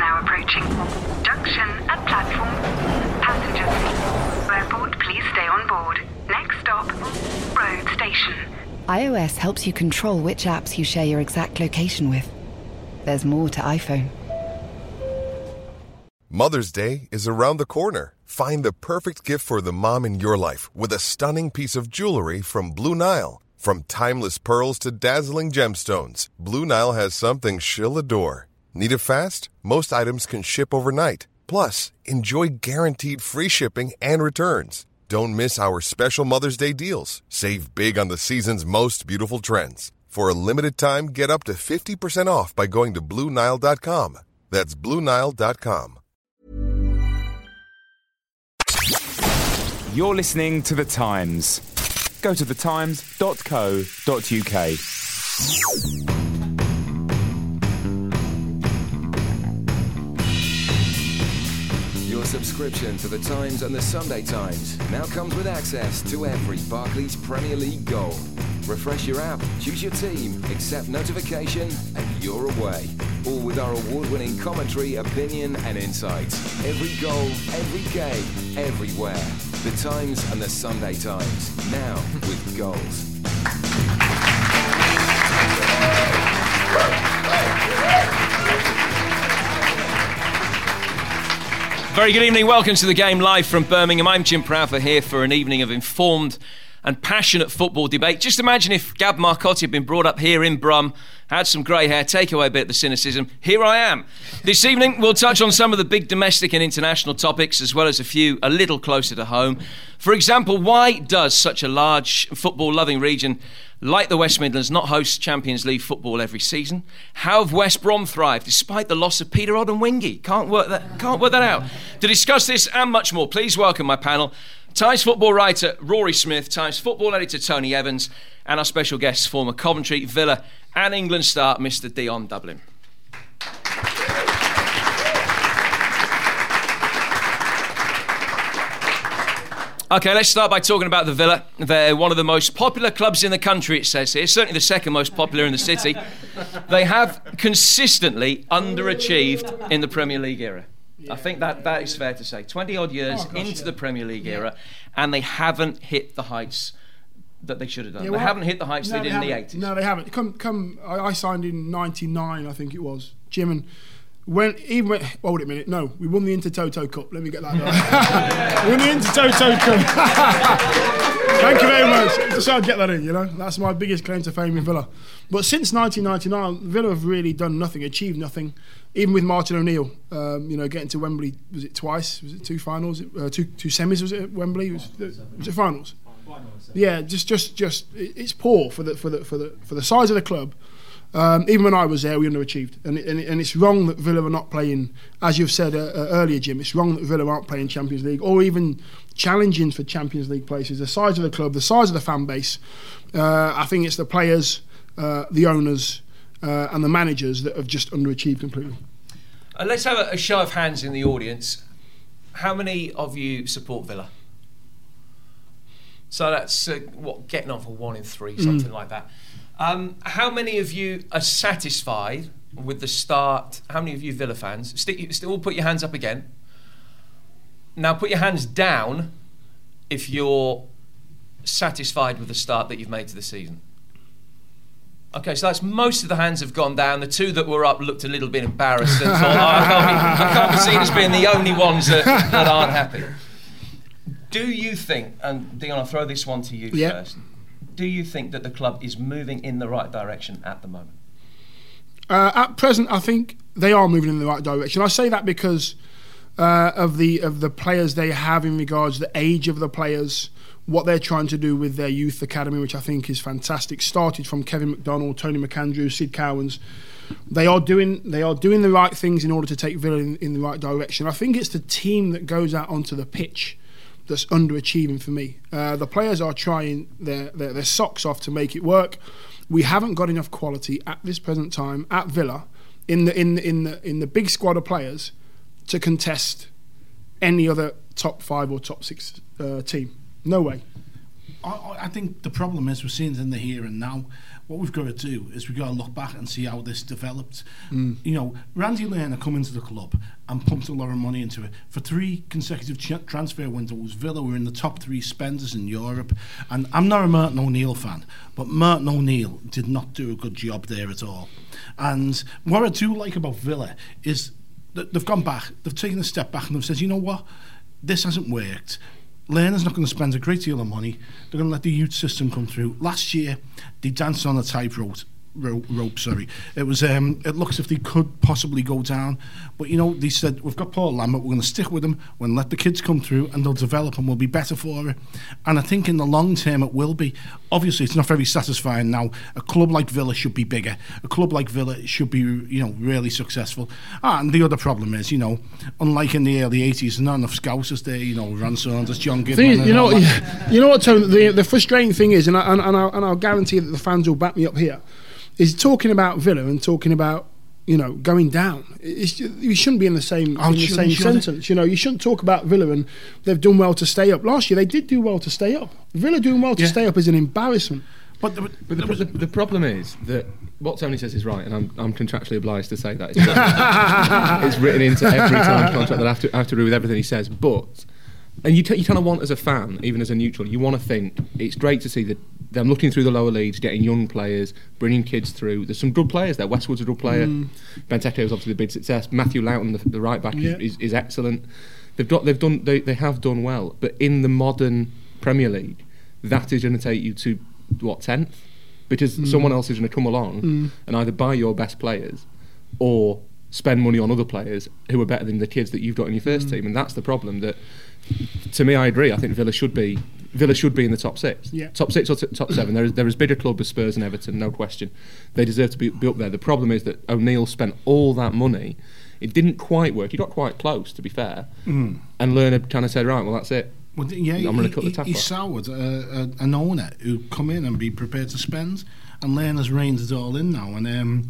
now approaching. Junction at platform. Passengers. Airport, please stay on board. Next stop, road station. iOS helps you control which apps you share your exact location with. There's more to iPhone. Mother's Day is around the corner. Find the perfect gift for the mom in your life with a stunning piece of jewelry from Blue Nile. From timeless pearls to dazzling gemstones, Blue Nile has something she'll adore. Need it fast? Most items can ship overnight. Plus, enjoy guaranteed free shipping and returns. Don't miss our special Mother's Day deals. Save big on the season's most beautiful trends. For a limited time, get up to 50% off by going to BlueNile.com. That's BlueNile.com. You're listening to The Times. Go to thetimes.co.uk. Your subscription to The Times and The Sunday Times now comes with access to every Barclays Premier League goal. Refresh your app, choose your team, accept notification, and you're away. All with our award-winning commentary, opinion, and insights. Every goal, every game, everywhere. The Times and The Sunday Times, now with goals. Very good evening. Welcome to the game live from Birmingham. I'm Jim Proudfoot here for an evening of informed and passionate football debate. Just imagine if Gab Marcotti had been brought up here in Brum, had some grey hair, take away a bit of the cynicism. Here I am. This evening we'll touch on some of the big domestic and international topics, as well as a few a little closer to home. For example, why does such a large football-loving region like the West Midlands not host Champions League football every season? How have West Brom thrived despite the loss of Peter Odemwingie? Can't work that out. To discuss this and much more, please welcome my panel. Times football writer Rory Smith, Times football editor Tony Evans, and our special guest, former Coventry, Villa and England star, Mr. Dion Dublin. OK, let's start by talking about the Villa. They're one of the most popular clubs in the country, it says here. Certainly the second most popular in the city. They have consistently underachieved in the Premier League era. I think that is fair to say. 20-odd years into the Premier League era, and they haven't hit the heights that they should have done. They haven't hit the heights they did in the 80s. No, they haven't. I signed in 99, I think it was, Jim, and wait a minute, no, we won the Intertoto Cup. Let me get that right. We won the Intertoto Cup. Thank you very much. Just so I get that in, That's my biggest claim to fame in Villa. But since 1999, Villa have really done nothing, achieved nothing. Even with Martin O'Neill, getting to Wembley, was it twice? Was it two finals? Two semis, was it at Wembley? Was it finals? Yeah, just it's poor for the size of the club. Even when I was there, we underachieved, and it's wrong that Villa are not playing, as you've said earlier, Jim. It's wrong that Villa aren't playing Champions League or even challenging for Champions League places. The size of the club, the size of the fan base. I think it's the players, the owners, and the managers that have just underachieved completely. Let's have a show of hands in the audience. How many of you support Villa? So that's getting on for 1 in 3, something like that. How many of you are satisfied with the start? How many of you Villa fans? Still put your hands up again. Now put your hands down if you're satisfied with the start that you've made to the season. Okay, so that's most of the hands have gone down. The two that were up looked a little bit embarrassed and thought, I can't be seen as being the only ones that aren't happy. Do you think, and Dion, I'll throw this one to you first, do you think that the club is moving in the right direction at the moment? At present, I think they are moving in the right direction. I say that because of the players they have in regards to the age of the players, what they're trying to do with their youth academy, which I think is fantastic. Started from Kevin McDonald, Tony McAndrew, Sid Cowans. They are doing the right things in order to take Villa in the right direction. I think it's the team that goes out onto the pitch that's underachieving for me. The players are trying their socks off to make it work. We haven't got enough quality at this present time at Villa in the big squad of players to contest any other top 5 or top 6 team. No way. I think the problem is we're seeing it in the here and now. what we've got to do is we've got to look back and see how this developed. You know, Randy Lerner come into the club and pumped a lot of money into it. For 3 consecutive transfer windows, Villa were in the top 3 spenders in Europe. And I'm not a Martin O'Neill fan, but Martin O'Neill did not do a good job there at all. And what I do like about Villa is that they've gone back, they've taken a step back and they've said, you know what, this hasn't worked. Lerner's not going to spend a great deal of money. They're going to let the youth system come through. Last year, they danced on a tightrope. It was. It looks as if they could possibly go down, but you know, they said, we've got Paul Lambert, we're going to stick with him, we're going to let the kids come through and they'll develop and we'll be better for it. And I think in the long term it will be. Obviously it's not very satisfying now. A club like Villa should be bigger. A club like Villa should be, you know, really successful. And the other problem is, you know, unlike in the early 80s, there's not enough Scousers there, you know, Ron Saunders, John Goodman. You know what, Tony, the frustrating thing is, and I'll guarantee that the fans will back me up here, is talking about Villa and talking about, you know, going down. You shouldn't be in the same sentence. You know, you shouldn't talk about Villa and they've done well to stay up. Last year they did do well to stay up. Villa doing well to stay up is an embarrassment. But the problem is that what Tony says is right, and I'm contractually obliged to say that. It's written into every time contract that I have to agree with everything he says. But you kind of want, as a fan, even as a neutral, you want to think it's great to see that them looking through the lower leagues, getting young players, bringing kids through. There's some good players there. Westwood's a good player. Benteke was obviously a big success. Matthew Loughton, the right back, is excellent. They have done well, but in the modern Premier League, that is going to take you to what, 10th? Because someone else is going to come along and either buy your best players or spend money on other players who are better than the kids that you've got in your first team, and that's the problem. That, to me, I agree. I think Villa should be in the top 6, top 6 or top 7. They're as big a club as Spurs and Everton, no question. They deserve to be up there. The problem is that O'Neill spent all that money. It didn't quite work. He got quite close, to be fair, and Lerner kind of said, right, well, that's it. Well, yeah, I'm going to cut the tap off. He soured an owner who'd come in and be prepared to spend, and Lerner's reined it all in now.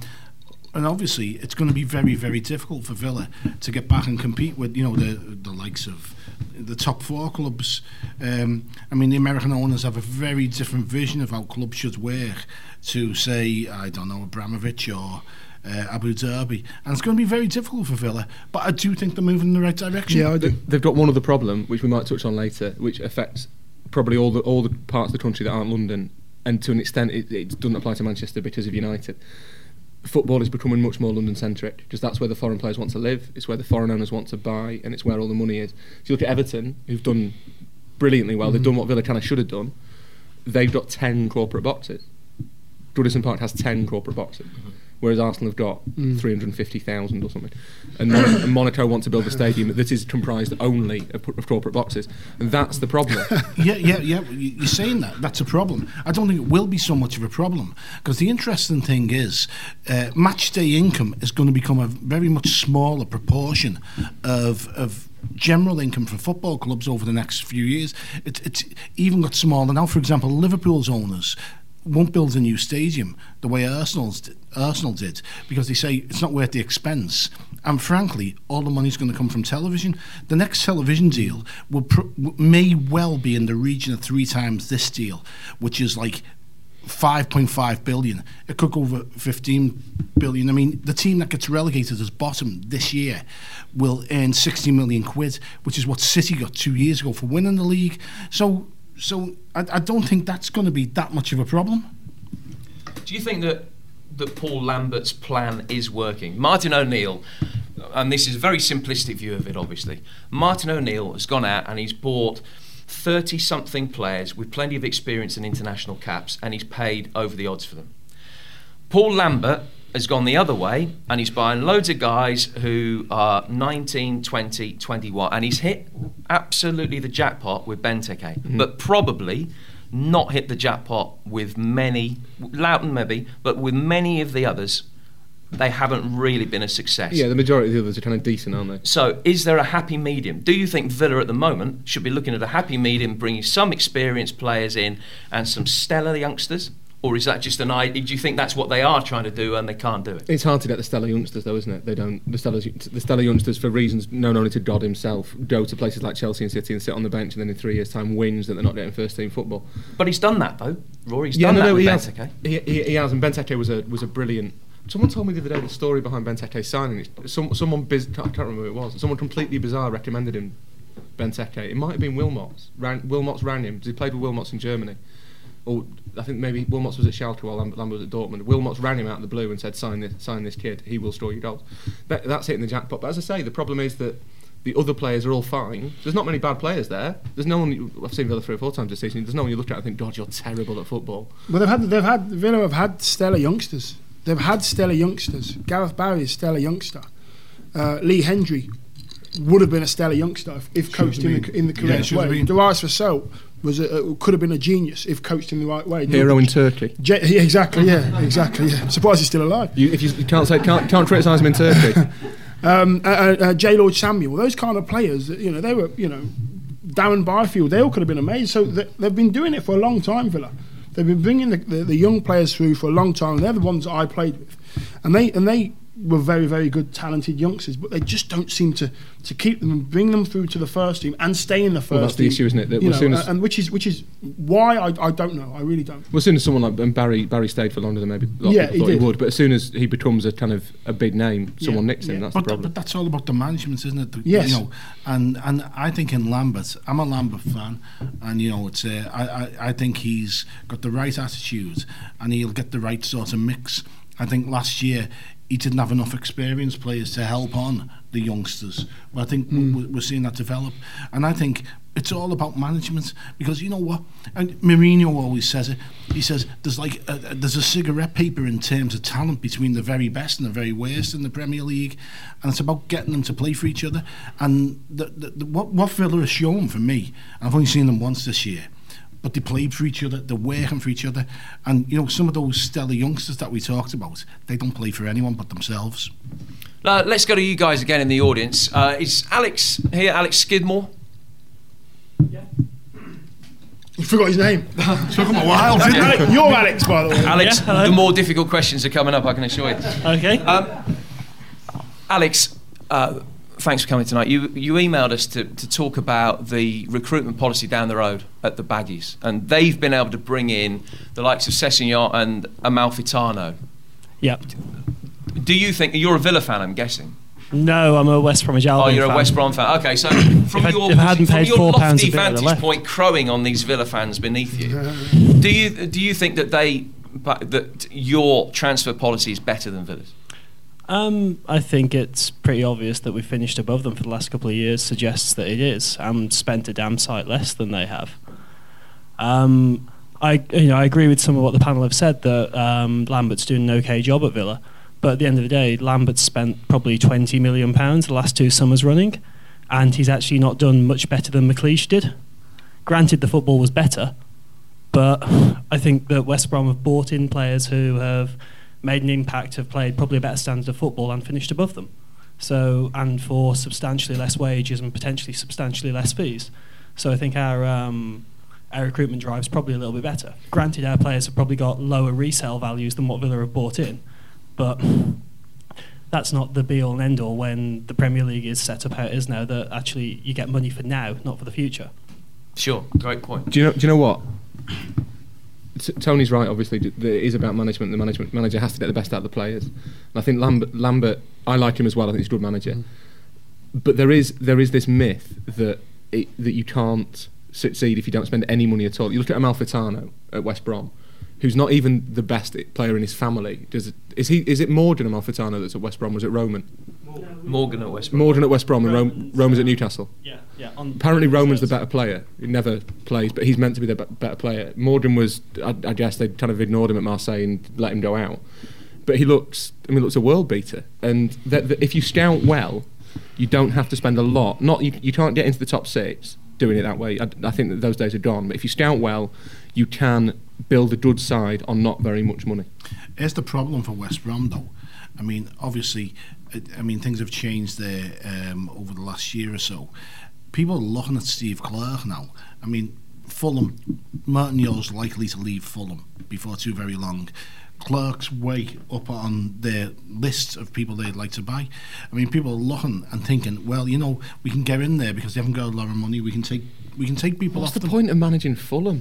And obviously, it's going to be very, very difficult for Villa to get back and compete with, you know, the likes of the top 4 clubs. I mean, the American owners have a very different vision of how clubs should work to, say, I don't know, Abramovich or Abu Dhabi, and it's going to be very difficult for Villa, but I do think they're moving in the right direction. Yeah, I do. They've got one other problem, which we might touch on later, which affects probably all the parts of the country that aren't London, and to an extent it doesn't apply to Manchester because of United. Football is becoming much more London-centric, because that's where the foreign players want to live, it's where the foreign owners want to buy, and it's where all the money is. If you look at Everton, who've done brilliantly well, they've done what Villa kind of should have done. They've got 10 corporate boxes. Goodison Park has 10 corporate boxes, whereas Arsenal have got 350,000 or something. And Monaco want to build a stadium that is comprised only of corporate boxes, and that's the problem. Yeah. You're saying that's a problem. I don't think it will be so much of a problem, because the interesting thing is, match day income is going to become a very much smaller proportion of general income for football clubs over the next few years. It's even got smaller now. For example, Liverpool's owners won't build a new stadium the way Arsenal did, because they say it's not worth the expense. And frankly, all the money's going to come from television. The next television deal may well be in the region of 3 times this deal, which is like 5.5 billion. It could go over 15 billion. I mean, the team that gets relegated as bottom this year will earn 60 million quid, which is what City got 2 years ago for winning the league. So I don't think that's going to be that much of a problem. Do you think that Paul Lambert's plan is working? Martin O'Neill, and this is a very simplistic view of it, obviously. Martin O'Neill has gone out and he's bought 30-something players with plenty of experience in international caps, and he's paid over the odds for them. Paul Lambert has gone the other way, and he's buying loads of guys who are 19, 20, 21, and he's hit absolutely the jackpot with Benteke, but probably not hit the jackpot with many, Loughton maybe, but with many of the others, they haven't really been a success. Yeah, the majority of the others are kind of decent, aren't they? So is there a happy medium? Do you think Villa at the moment should be looking at a happy medium, bringing some experienced players in and some stellar youngsters? Or is that just an idea? Do you think that's what they are trying to do and they can't do it? It's hard to get the stellar youngsters, though, isn't it? They don't. The stellar youngsters, for reasons known only to God himself, go to places like Chelsea and City and sit on the bench, and then in 3 years' time whinge that they're not getting first team football. But he's done that, though. Rory's done that with Benteke. He has, and Benteke was a brilliant. Someone told me the other day the story behind Benteke's signing. Someone I can't remember who it was. Someone completely bizarre recommended him Benteke. It might have been Wilmots. Wilmots rang him because he played with Wilmots in Germany. Or I think maybe Wilmots was at Schalke while Lambert was at Dortmund. Wilmots rang him out of the blue and said, sign this kid, he will score you goals. That's hitting the jackpot. But as I say, the problem is that the other players are all fine. There's not many bad players there. There's no one. I've seen Villa 3 or 4 times this season. There's no one you look at and think, God, you're terrible at football. Well, Villa have had stellar youngsters. They've had stellar youngsters. Gareth Barry is a stellar youngster. Lee Hendry would have been a stellar youngster if coached in the correct way. Darius Vassell could have been a genius if coached in the right way. Hero in Turkey. Exactly. I'm surprised he's still alive. If you can't criticise him in Turkey. J. Lord Samuel, those kind of players, they were, Darren Byfield, they all could have been amazing. So they've been doing it for a long time, Villa. They've been bringing the young players through for a long time. They're the ones that I played with, and they were very, very good, talented youngsters, but they just don't seem to keep them and bring them through to the first team and stay in the first team. That's the issue, isn't it? That which is why I don't know. I really don't. Well, as soon as someone like Barry stayed for longer than maybe a lot of people thought he would, but as soon as he becomes a kind of a big name, someone nicks him. That's the problem. But that's all about the management, isn't it? Yes. And I think in Lambert, I'm a Lambert fan, and it's I think he's got the right attitude, and he'll get the right sort of mix. I think last year he didn't have enough experienced players to help on the youngsters. But I think we're seeing that develop. And I think it's all about management, because you know what? And Mourinho always says it. He says there's a cigarette paper in terms of talent between the very best and the very worst in the Premier League, and it's about getting them to play for each other. And what Villa has shown for me, I've only seen them once this year, but they played for each other, they're working for each other, and some of those stellar youngsters that we talked about, they don't play for anyone but themselves. Let's go to you guys again in the audience. Is Alex here, Alex Skidmore? Yeah. You forgot his name. Took him a while, didn't it? You're Alex, by the way. Alex, the more difficult questions are coming up, I can assure you. Okay. Alex, thanks for coming tonight. You emailed us to talk about the recruitment policy down the road at the Baggies, and they've been able to bring in the likes of Sessegnon and Amalfitano. Yep. Do you think you're a Villa fan? I'm guessing. No, I'm a West Bromwich Albion fan. Oh, you're a West Brom fan. Okay, so from your lofty vantage point, crowing on these Villa fans beneath you, do you think that your transfer policy is better than Villa's? I think it's pretty obvious that we've finished above them for the last couple of years suggests that it is, and spent a damn sight less than they have. I agree with some of what the panel have said, that Lambert's doing an okay job at Villa, but at the end of the day, Lambert's spent probably £20 million the last 2 summers running, and he's actually not done much better than McLeish did. Granted, the football was better, but I think that West Brom have bought in players who have made an impact, have played probably a better standard of football and finished above them. So, and for substantially less wages and potentially substantially less fees. So I think our recruitment drive is probably a little bit better. Granted, our players have probably got lower resale values than what Villa have bought in, but that's not the be all and end all when the Premier League is set up how it is now, that actually you get money for now, not for the future. Sure, great point. Do you know what? Tony's right, obviously. It is about management. The manager has to get the best out of the players. And I think Lambert, I like him as well. I think he's a good manager. But there is this myth that you can't succeed if you don't spend any money at all. You look at Amalfitano at West Brom, who's not even the best player in his family. Is it Morgan Amalfitano that's at West Brom? Was it Roman? Morgan at West Brom. Morgan at West Brom, and Roman's at Newcastle. Yeah. Apparently Roman's the better player. He never plays, but he's meant to be the better player. Morgan was, I guess they kind of ignored him at Marseille and let him go out. But he looks a world beater. And if you scout well, you don't have to spend a lot. You can't get into the top 6 doing it that way. I think that those days are gone. But if you scout well, you can build a good side on not very much money. Here's the problem for West Brom, though. I mean, obviously, things have changed there over the last year or so. People are looking at Steve Clarke now. I mean, Fulham, Martin Yo's likely to leave Fulham before too very long. Clark's way up on their list of people they'd like to buy. I mean, people are looking and thinking, well, you know, we can get in there because they haven't got a lot of money. We can take people What's off the point of managing Fulham?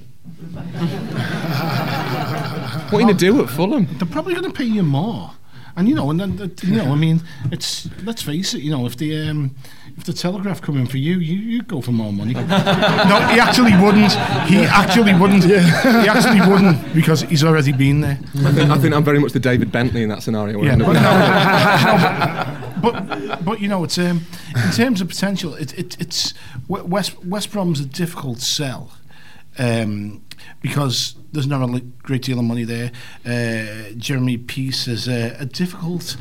What are you going to do at Fulham? They're probably going to pay you more. And, you know, I mean, it's, let's face it, you know, if the Telegraph come in for you, you go for more money. No, he actually wouldn't. He actually wouldn't because he's already been there. I think I'm very much the David Bentley in that scenario. Yeah. But you know, it's in terms of potential, it's West Brom's a difficult sell. Because there's not a great deal of money there. Jeremy Peace is a difficult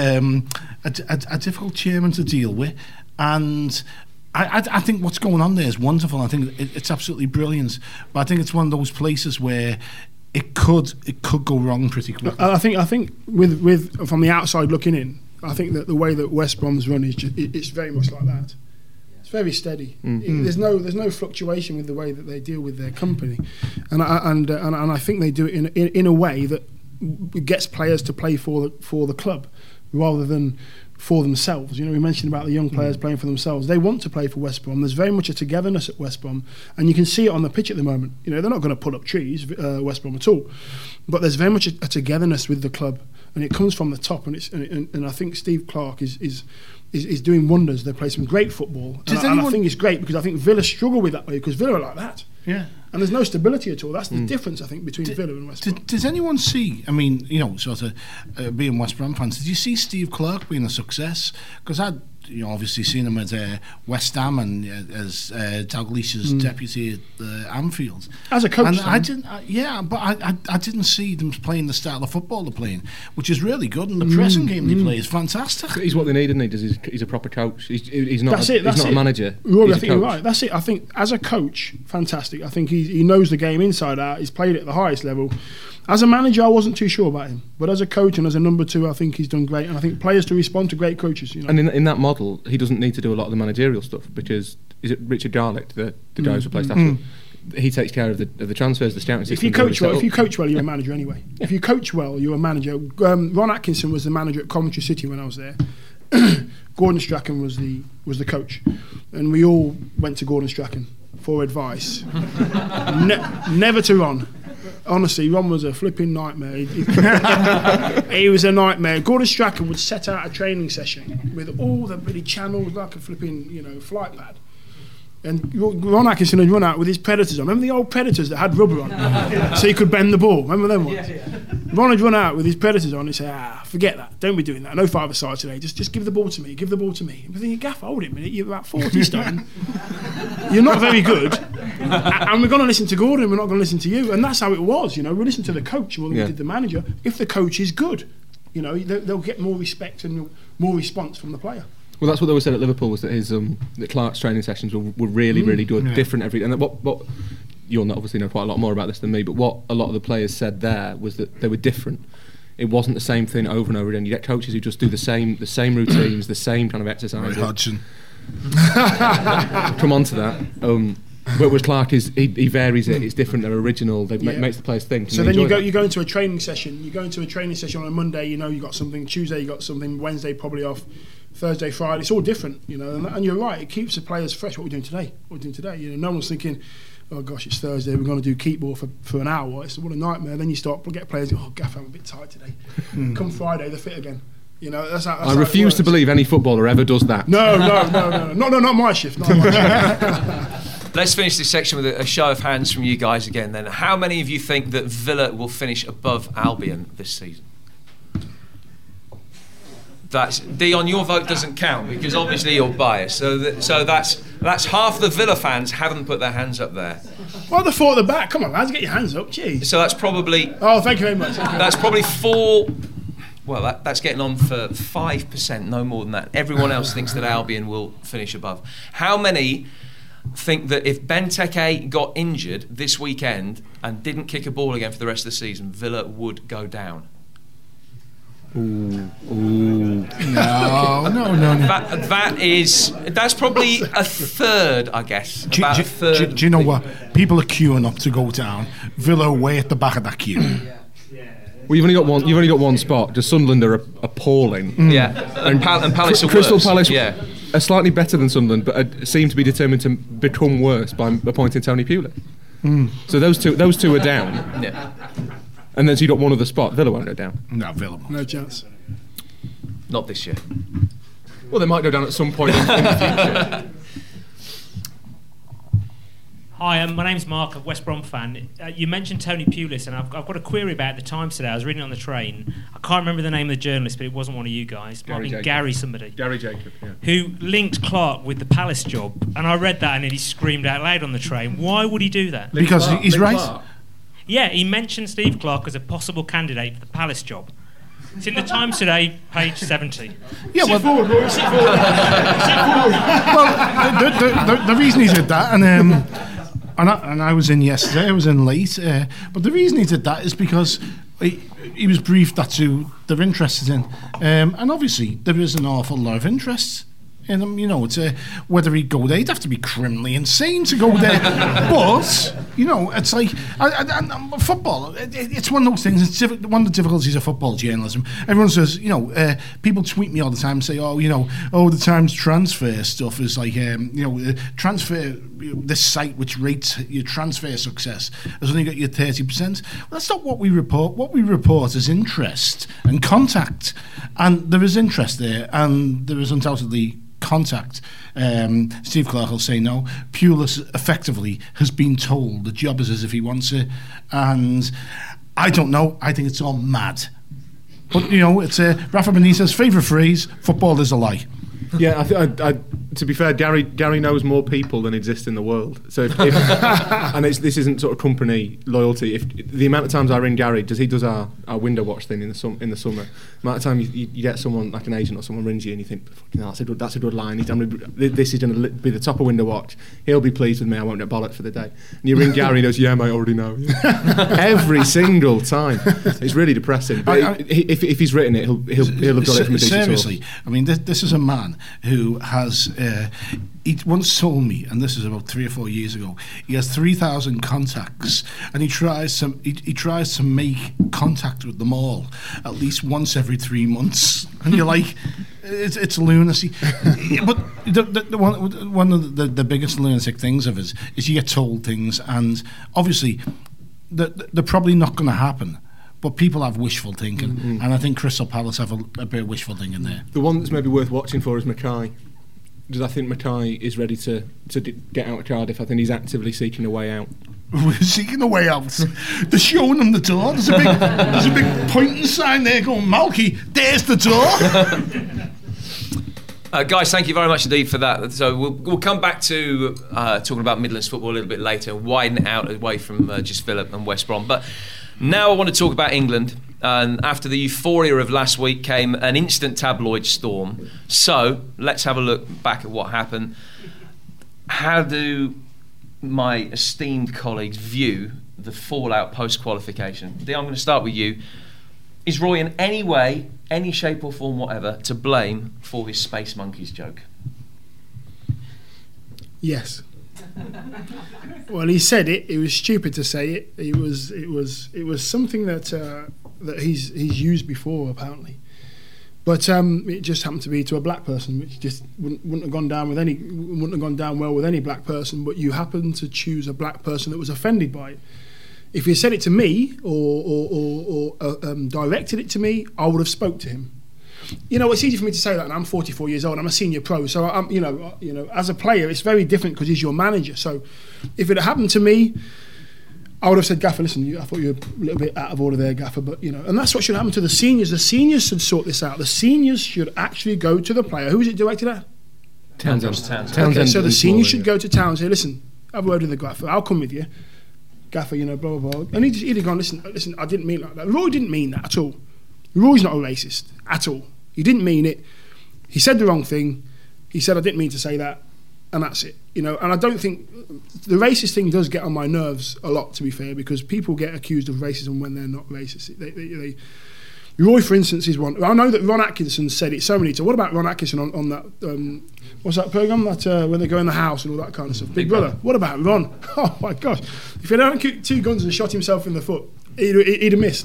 chairman to deal with, and I think what's going on there is wonderful. I think it's absolutely brilliant, but I think it's one of those places where it could go wrong pretty quickly. I think with from the outside looking in, I think that the way that West Brom's run is it's very much like that. Very steady. There's no fluctuation with the way that they deal with their company, and I think they do it in a way that gets players to play for the club rather than for themselves. You know, we mentioned about the young players playing for themselves. They want to play for West Brom. There's very much a togetherness at West Brom, and you can see it on the pitch at the moment. You know, they're not going to pull up trees, West Brom at all, but there's very much a togetherness with the club, and it comes from the top. And I think Steve Clarke is doing wonders. They play some great football, and I think it's great because I think Villa struggle with that way because Villa are like that. Yeah. And there's no stability at all. That's the difference, I think, between Villa and West Brom. Does anyone see, I mean, you know, sort of being West Brom fans, did you see Steve Clarke being a success? Because I'd, you know, obviously seen him at West Ham and as Dalglish's deputy at Anfield. As a coach. And I didn't see them playing the style of football they're playing, which is really good, and the pressing game they play is fantastic. He's what they need, isn't he? He's a proper coach. He's not a manager. Rory, I think you're right. That's it. I think as a coach, fantastic. I think he knows the game inside out. He's played at the highest level. As a manager, I wasn't too sure about him, but as a coach and as a number two, I think he's done great. And I think players to respond to great coaches. You know? And in that model, he doesn't need to do a lot of the managerial stuff because is it Richard Garlick, the guy who's replaced Ashley? He takes care of the transfers, the scouting system. If you coach well, you're a manager anyway. If you coach well, you're a manager. Ron Atkinson was the manager at Coventry City when I was there. Gordon Strachan was the coach, and we all went to Gordon Strachan for advice. Never to Ron. Honestly, Ron was a flipping nightmare. He was a nightmare. Gordon Strachan would set out a training session with all the bloody channels like a flipping, you know, flight pad. And Ron Atkinson would run out with his Predators on. Remember the old Predators that had rubber on? So he could bend the ball. Remember them ones? Yeah. Ron would run out with his Predators on and say, forget that. Don't be doing that. No five-a-side today. Just give the ball to me. Give the ball to me. I'm thinking, Gaff, hold it a minute. You're about 40 stone. You're not very good. And we're going to listen to Gordon. We're not going to listen to you. And that's how it was, you know. We listened to the coach more than we did the manager. If the coach is good, you know, they'll get more respect and more response from the player. Well, that's what they always said at Liverpool, was that his that Clarke's training sessions were really, really good, different every. And what you'll obviously know quite a lot more about this than me, but what a lot of the players said there was that they were different. It wasn't the same thing over and over again. You get coaches who just do the same routines, the same kind of exercises. Roy Hodgson. Come on to that. Whereas Clarke he varies it. It's different. They're original. They makes the players think. So then you go into a training session. You go into a training session on a Monday. You know you got something. Tuesday you got something. Wednesday probably off. Thursday, Friday. It's all different, you know. And you're right. It keeps the players fresh. What we're doing today. You know, no one's thinking, oh gosh, it's Thursday. We're going to do keep ball for an hour. It's what a nightmare. Then you start get players. Oh, Gaff, I'm a bit tired today. Come Friday, they're fit again. You know, that's how. I refuse to believe any footballer ever does that. No, not my shift. Not my shift. Let's finish this section with a show of hands from you guys again then. How many of you think that Villa will finish above Albion this season? That's Dion, your vote doesn't count because obviously you're biased. So that's half the Villa fans haven't put their hands up there. Well, the four at the back. Come on, lads, get your hands up. Jeez. So that's probably. Oh, thank you very much. That's probably 4. Well, that's getting on for 5%, no more than that. Everyone else thinks that Albion will finish above. How many think that if Benteke got injured this weekend and didn't kick a ball again for the rest of the season, Villa would go down? No. That's probably a third, I guess. About a third. Do you know what? People are queuing up to go down. Villa are way at the back of that queue. Well, you've only got one spot. Just Sunderland are appalling. Yeah, and Palace are Crystal worse. Palace Yeah. are slightly better than Sunderland, but seem to be determined to become worse by appointing Tony Pulis. So those two are down. Yeah. And then so you got one other spot. Villa won't go down. No, Villa won't. No chance. Not this year. Well, they might go down at some point in the future. Hi, my name's Mark, a West Brom fan. You mentioned Tony Pulis, and I've got a query about the Times today. I was reading it on the train. I can't remember the name of the journalist, but it wasn't one of you guys. Gary somebody. Gary Jacob, yeah. Who linked Clark with the Palace job. And I read that and then he screamed out loud on the train. Why would he do that? Because he's right. Clark. Yeah, he mentioned Steve Clark as a possible candidate for the Palace job. It's in the Times today, page 70. Yeah, well, Sit forward, Roy, sit forward. Well, the reason he did that, and I was in yesterday, I was in late, but the reason he did that is because he was briefed that's who they're interested in. And obviously, there is an awful lot of interest in him. You know, it's whether he'd go there, he'd have to be criminally insane to go there. But, you know, it's like, football, it's one of those things, it's one of the difficulties of football journalism. Everyone says, you know, people tweet me all the time and say, the Times transfer stuff is like, transfer, this site which rates your transfer success has only got you 30%. Well, that's not what we report. What we report is interest and contact. And there is interest there, and there is undoubtedly contact. Steve Clark will say no. Pulis effectively has been told the job is as if he wants it, and I don't know. I think it's all mad. But you know, it's Rafa Benitez's favourite phrase: "Football is a lie." Yeah, to be fair, Gary knows more people than exist in the world. So, and this isn't sort of company loyalty. If the amount of times I ring Gary, he does our window watch thing in the summer. The amount of time you get someone like an agent or someone rings you and you think, that's a good line. This is going to be the top of window watch. He'll be pleased with me. I won't get bollocked for the day. And you ring Gary, he goes, yeah, mate, I already know. Every single time. It's really depressing. But if he's written it, he'll have got it from a decent seriously, source. I mean, this is a man who has he once told me, and this is about 3 or 4 years ago, he has 3,000 contacts, and he tries to make contact with them all at least once every 3 months, and you're like, it's lunacy. But one of the biggest lunatic things of it is you get told things, and obviously they're probably not going to happen. But people have wishful thinking, and I think Crystal Palace have a bit of wishful thinking there. The one that's maybe worth watching for is Mackay. Because I think Mackay is ready to get out of Cardiff. I think he's actively seeking a way out. We're seeking a way out. They're showing him the door. There's a big pointing sign there going, Malky, there's the door. Guys, thank you very much indeed for that. So we'll come back to talking about Midlands football a little bit later, widen it out away from just Villa and West Brom. But now I want to talk about England. And after the euphoria of last week came an instant tabloid storm. So let's have a look back at what happened. How do my esteemed colleagues view the fallout post-qualification? Dee, I'm going to start with you. Is Roy in any way, any shape or form whatever, to blame for his Space Monkeys joke? Yes. Well, he said it. It was stupid to say it. It was something that he's used before apparently, but it just happened to be to a black person, which just wouldn't have gone down well with any black person. But you happen to choose a black person that was offended by it. If he said it to me or directed it to me, I would have spoke to him. You know, it's easy for me to say that, and I'm 44 years old. I'm a senior pro, so I'm, you know, as a player, it's very different because he's your manager. So, if it had happened to me, I would have said, Gaffer, listen, I thought you were a little bit out of order there, Gaffer. But you know, and that's what should happen to the seniors. The seniors should sort this out. The seniors should actually go to the player. Who is it directed at? Townsend. Okay, so the seniors should go to Townsend and say, listen, have a word with the Gaffer. I'll come with you, Gaffer. You know, blah blah blah. And he'd have gone, listen, I didn't mean it like that. Roy didn't mean that at all. Roy's not a racist at all. He didn't mean it. He said the wrong thing. He said, I didn't mean to say that. And that's it. You know, and I don't think the racist thing does get on my nerves a lot, to be fair, because people get accused of racism when they're not racist. Roy, for instance, is one. I know that Ron Atkinson said it so many times. What about Ron Atkinson on that? What's that programme? That when they go in the house and all that kind of stuff. Big Brother. What about Ron? Oh my gosh! If he hadn't kicked 2 guns and shot himself in the foot, he'd have missed.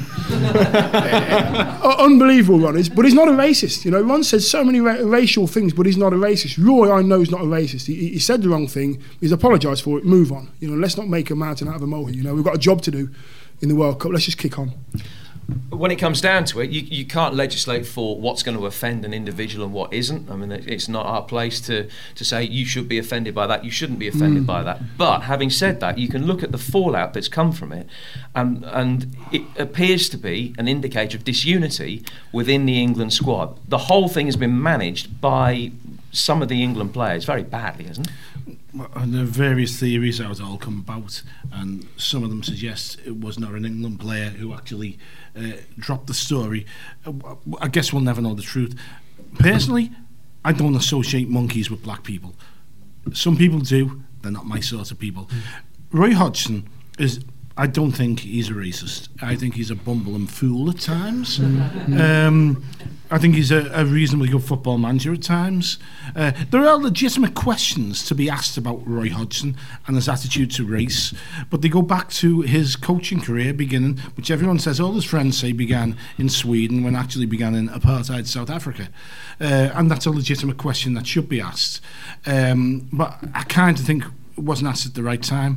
Unbelievable, Ron is, but he's not a racist. You know, Ron said so many racial things, but he's not a racist. Roy, I know, is not a racist. He said the wrong thing. He's apologised for it. Move on. You know, let's not make a mountain out of a molehill. You know, we've got a job to do in the World Cup. Let's just kick on. When it comes down to it, you can't legislate for what's going to offend an individual and what isn't. I mean, it's not our place to say you should be offended by that, you shouldn't be offended by that. But having said that, you can look at the fallout that's come from it, and it appears to be an indicator of disunity within the England squad. The whole thing has been managed by some of the England players very badly, hasn't it? And there are various theories how it all come about, and some of them suggest it was not an England player who actually dropped the story. I guess we'll never know the truth. Personally, I don't associate monkeys with black people. Some people do. They're not my sort of people. Roy Hodgson is... I don't think he's a racist. I think he's a bumbling fool at times. I think he's a reasonably good football manager at times. There are legitimate questions to be asked about Roy Hodgson and his attitude to race, but they go back to his coaching career beginning, which everyone says, all his friends say began in Sweden when actually began in apartheid South Africa. And that's a legitimate question that should be asked. But I kind of think it wasn't asked at the right time.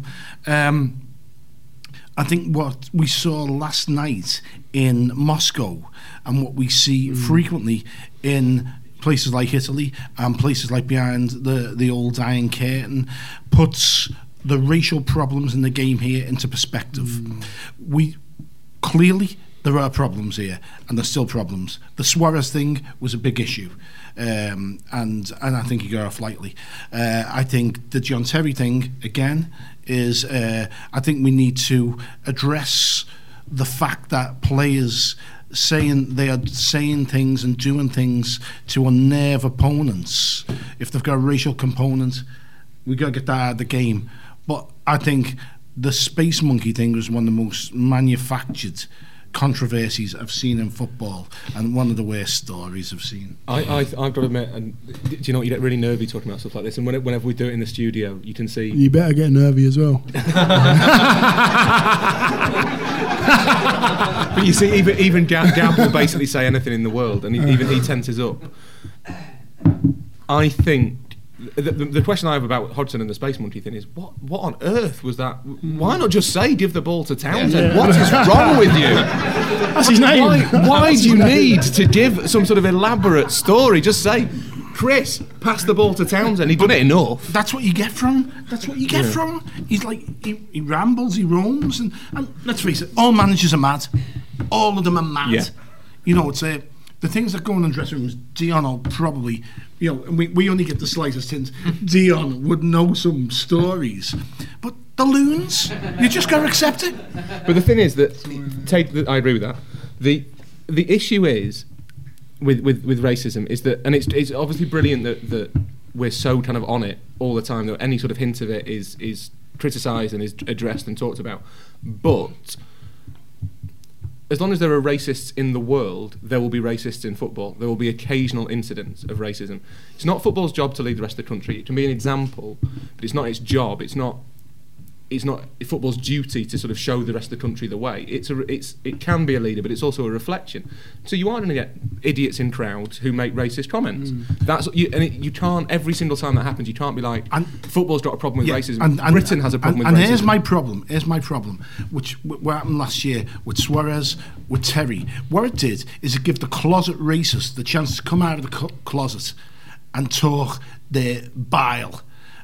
I think what we saw last night in Moscow and what we see frequently in places like Italy and places like behind the old Iron Curtain puts the racial problems in the game here into perspective. We clearly, there are problems here, and there's still problems. The Suarez thing was a big issue, and I think he got off lightly. I think the John Terry thing, again, is I think we need to address the fact that players they are saying things and doing things to unnerve opponents. If they've got a racial component, we got to get that out of the game. But I think the Space Monkey thing was one of the most manufactured controversies I've seen in football, and one of the worst stories I've seen. I've got to admit, and do you know what, you get really nervy talking about stuff like this, and whenever we do it in the studio, you can see... You better get nervy as well. But you see, even Gab will basically say anything in the world, and even he tenses up. I think the question I have about Hodgson and the Space Monkey thing is, what on earth was that? Why not just say, give the ball to Townsend? What is wrong with you? That's his name. Why do you need to give some sort of elaborate story? Just say, Chris, pass the ball to Townsend. He'd done it enough. That's what you get from him. That's what you get from him. He's like, he rambles, he roams, and let's face it, all managers are mad. All of them are mad. Yeah. You know, it's the things that go on in dressing rooms, Dion will probably, you know, we only get the slightest hint. Dion would know some stories. But the loons, you just got to accept it. But the thing is that, I agree with that. The issue is, with racism, is that, and it's obviously brilliant that we're so kind of on it all the time, that any sort of hint of it is criticised and is addressed and talked about. But as long as there are racists in the world, there will be racists in football. There will be occasional incidents of racism. It's not football's job to lead the rest of the country. It can be an example, but it's not its job. It's not football's duty to sort of show the rest of the country the way. It can be a leader, but it's also a reflection. So you are going to get idiots in crowds who make racist comments. You can't, every single time that happens, you can't be like, football's got a problem with racism. And Britain has a problem with racism. And here's my problem, which what happened last year with Suarez, with Terry. What it did is it gave the closet racists the chance to come out of the closet and talk their bile.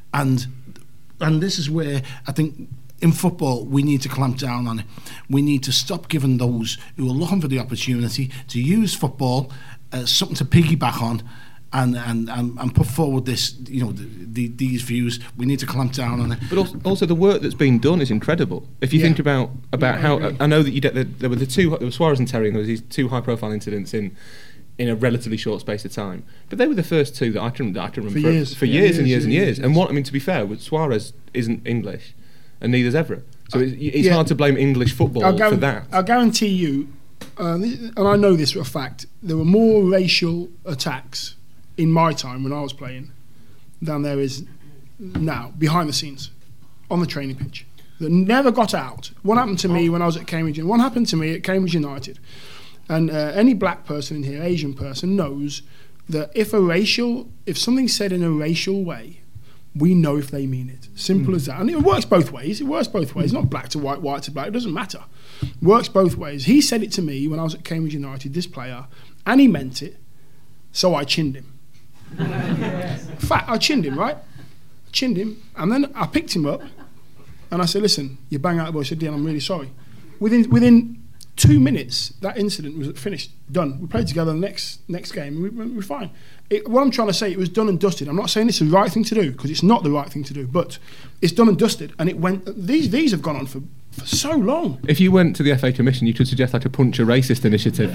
And this is where I think in football we need to clamp down on it. We need to stop giving those who are looking for the opportunity to use football as something to piggyback on and put forward this, you know, these views. We need to clamp down on it. But also the work that's been done is incredible. If you think about how I know that you get there were Suarez and Terry, and there was these 2 high-profile incidents in a relatively short space of time, but they were the first 2 that I can remember for years and years. And what I mean, to be fair, Suarez isn't English, and neither's Evra, so it's hard to blame English football for that. I'll guarantee you, and I know this for a fact, there were more racial attacks in my time when I was playing than there is now, behind the scenes, on the training pitch, that never got out. One happened to me when I was at Cambridge, and one happened to me at Cambridge United. And any black person in here, Asian person, knows that if something's said in a racial way, we know if they mean it. Simple as that. And it works both ways. Not black to white, white to black. It doesn't matter. It works both ways. He said it to me when I was at Cambridge United, this player, and he meant it, so I chinned him. In fact, I chinned him, right? Chinned him, and then I picked him up, and I said, listen, you bang out the ball. I said, Dean, I'm really sorry. Within 2 minutes, that incident was finished, done. We played together the next game, and we're fine. What I'm trying to say, it was done and dusted. I'm not saying it's the right thing to do, because it's not the right thing to do, but it's done and dusted, and it went. These have gone on for so long. If you went to the FA Commission, you could suggest like a punch a racist initiative.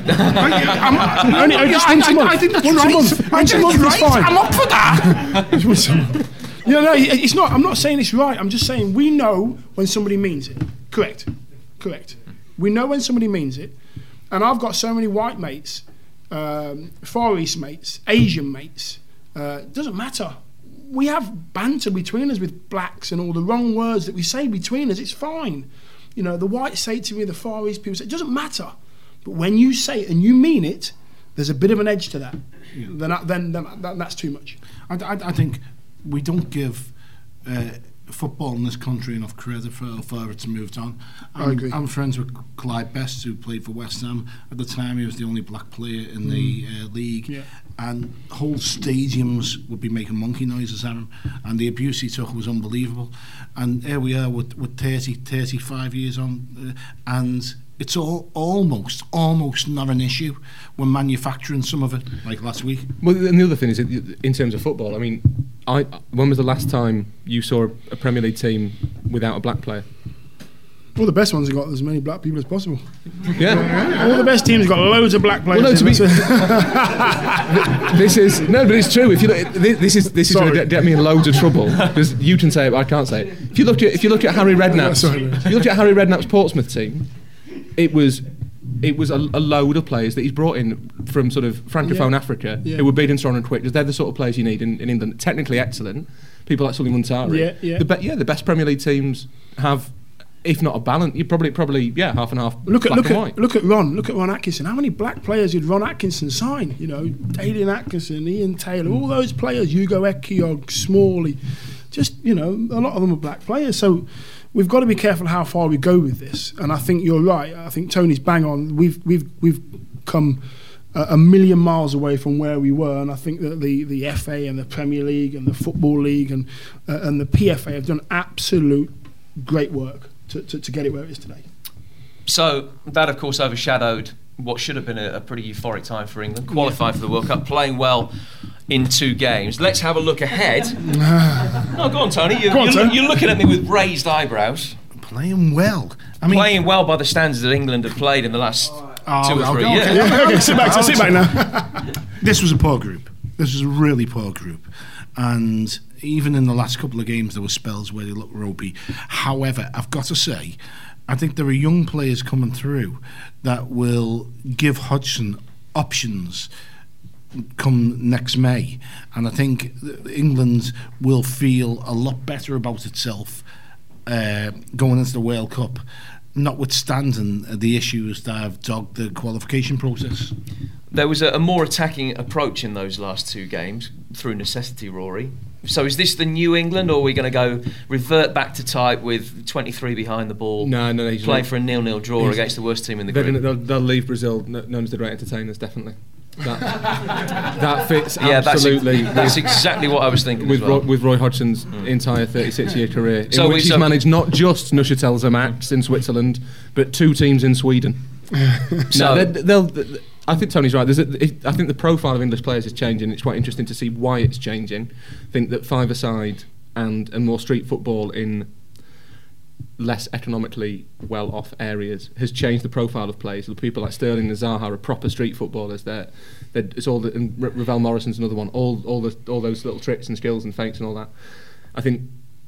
I think that's right. Once a month is fine. I'm up for that. No, it's not. I'm not saying it's right. I'm just saying we know when somebody means it. Correct. We know when somebody means it. And I've got so many white mates, Far East mates, Asian mates. Doesn't matter. We have banter between us with blacks and all the wrong words that we say between us. It's fine. You know, the whites say it to me, the Far East people say it doesn't matter. But when you say it and you mean it, there's a bit of an edge to that. Yeah. Then that's too much. I think we don't give football in this country enough credit for how far it's moved on. I agree. I'm friends with Clyde Best, who played for West Ham. At the time, he was the only black player in the league. Yeah. And whole stadiums would be making monkey noises at him, and the abuse he took was unbelievable. And here we are with 35 years on, and it's almost not an issue. We're manufacturing some of it, like last week. Well, and the other thing is, in terms of football, I mean, when was the last time you saw a Premier League team without a black player? All the best ones have got as many black people as possible. Yeah. All the best teams have got loads of black players. Well, no, but it's true. If you look, this is going to get me in loads of trouble because you can say it, but I can't say it. If you look at Harry Redknapp's Portsmouth team, it was a load of players that he's brought in from sort of Francophone Africa who were big and strong and quick, because they're the sort of players you need in England. Technically excellent, people like Sully Muntari. The best Premier League teams have, if not a balance, you probably half and half. Look at Ron Atkinson. How many black players did Ron Atkinson sign? You know, Dalian Atkinson, Ian Taylor, all those players, Hugo Ekiog, Smalley. Just, you know, a lot of them are black players. So we've got to be careful how far we go with this. And I think you're right. I think Tony's bang on. We've come a million miles away from where we were, and I think that the FA and the Premier League and the Football League and the PFA have done absolute great work to get it where it is today. So that, of course, overshadowed what should have been a pretty euphoric time for England. Qualified for the World Cup, playing well in 2 games. Let's have a look ahead. No, go on, Tony. You're looking at me with raised eyebrows. Playing well. Playing well by the standards that England have played in the last 2 or 3 years. Okay, sit back now. This was a poor group. This was a really poor group. And even in the last couple of games, there were spells where they looked ropey. However, I've got to say, I think there are young players coming through that will give Hodgson options come next May. And I think England will feel a lot better about itself going into the World Cup, notwithstanding the issues that have dogged the qualification process. There was a more attacking approach in those last 2 games through necessity, Rory. So is this the new England, or are we going to revert back to type with 23 behind the ball? No, playing for a 0-0 draw against the worst team in the group. They'll leave Brazil known as the Great Entertainers, definitely. That fits absolutely. That's exactly what I was thinking with Roy Hodgson's entire 36-year career, in which he's managed not just Neuchâtel Xamax in Switzerland, but 2 teams in Sweden. I think Tony's right. I think the profile of English players is changing. It's quite interesting to see why it's changing. I think that 5-a-side and more street football in less economically well-off areas has changed the profile of players. The people like Sterling and Zaha are proper street footballers. It's all and Ravel Morrison's another one. All those little tricks and skills and fakes and all that. I think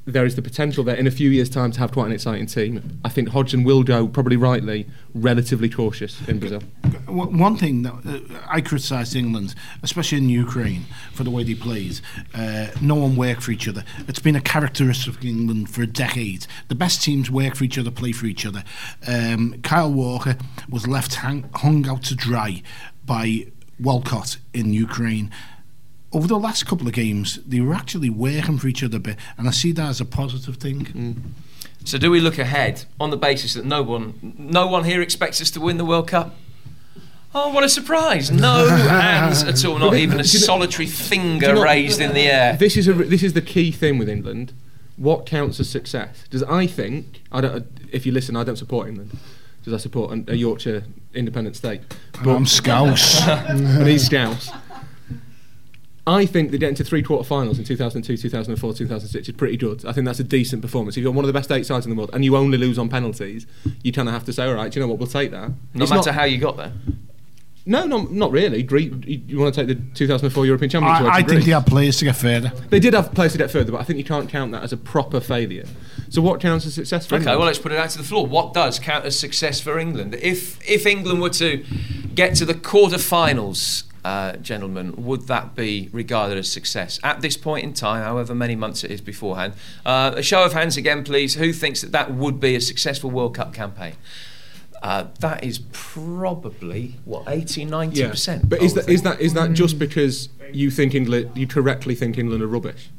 there is the potential there in a few years' time to have quite an exciting team. I think Hodgson will go, probably rightly, relatively cautious in Brazil. One thing that I criticised England, especially in Ukraine, for the way they played. No one worked for each other. It's been a characteristic of England for decades. The best teams work for each other, play for each other. Kyle Walker was left hung out to dry by Walcott in Ukraine. Over the last couple of games, they were actually working for each other a bit, and I see that as a positive thing. So do we look ahead on the basis that no one here expects us to win the World Cup? Oh, what a surprise. No hands at all, not even a solitary finger raised in the air. This is the key thing with England. What counts as success? If you listen, I don't support England. Because I support a Yorkshire independent state. But I'm Scouse. And he's Scouse. I think that getting to 3 quarter-finals in 2002, 2004, 2006 is pretty good. I think that's a decent performance. If you're one of the best 8 sides in the world and you only lose on penalties, you kind of have to say, all right, do you know what, we'll take that. No matter how you got there? No, not really. You want to take the 2004 European Championship? I think they had players to get further. They did have players to get further, but I think you can't count that as a proper failure. So what counts as success for England? Okay, well, let's put it out to the floor. What does count as success for England? If England were to get to the quarter-finals, gentlemen, would that be regarded as success at this point in time, however many months it is beforehand? A show of hands again, please. Who thinks that would be a successful World Cup campaign? That is probably 80-90%. Yeah. But is that just because you correctly think England are rubbish?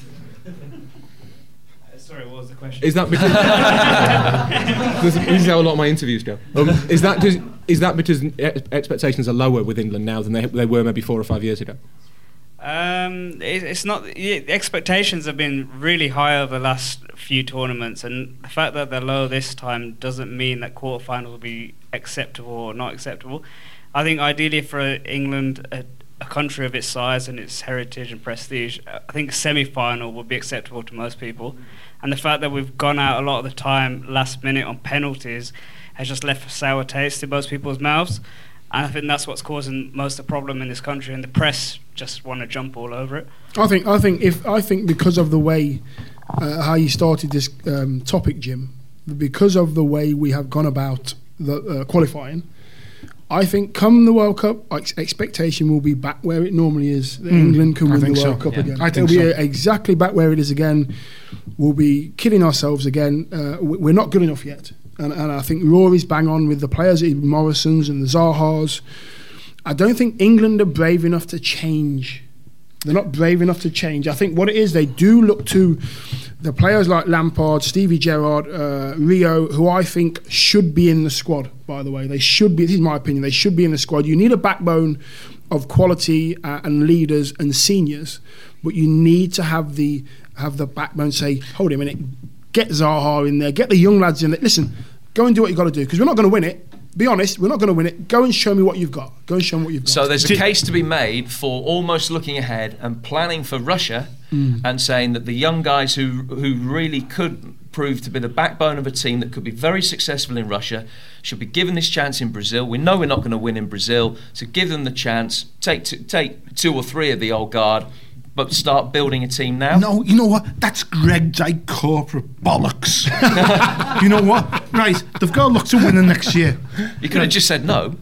Sorry, what was the question? Is that because this is how a lot of my interviews go? Is that because expectations are lower with England now than they were maybe 4 or 5 years ago? It's not. Expectations have been really high over the last few tournaments, and the fact that they're low this time doesn't mean that quarterfinals will be acceptable or not acceptable. I think ideally for England, a country of its size and its heritage and prestige, I think semi-final would be acceptable to most people. And the fact that we've gone out a lot of the time last minute on penalties has just left a sour taste in most people's mouths. And I think that's what's causing most of the problem in this country, and the press just want to jump all over it. I think because of the way how you started this topic, Jim, because of the way we have gone about the qualifying, I think come the World Cup, expectation will be back where it normally is. That England can win the World Cup again. It'll be exactly back where it is again. We'll be kidding ourselves again. We're not good enough yet. And I think Rory's bang on with the players, the Morrisons and the Zahas. I don't think England are brave enough to change. They're not brave enough to change. I think what it is, they do look to the players like Lampard, Stevie Gerrard, Rio, who I think should be in the squad, by the way. They should be, this is my opinion, they should be in the squad. You need a backbone of quality and leaders and seniors, but you need to have the backbone say, hold a minute, get Zaha in there, get the young lads in there. Listen, go and do what you've got to do, because we're not going to win it. Be honest, we're not going to win it. Go and show me what you've got. Go and show me what you've got. So there's a case to be made for almost looking ahead and planning for Russia and saying that the young guys who really could prove to be the backbone of a team that could be very successful in Russia should be given this chance in Brazil. We know we're not going to win in Brazil, so give them the chance. Take 2 or 3 of the old guard, but start building a team now. No, you know what? That's Greg Dyke corporate bollocks. You know what? Right, they've got to look to winning next year. You could have just said no.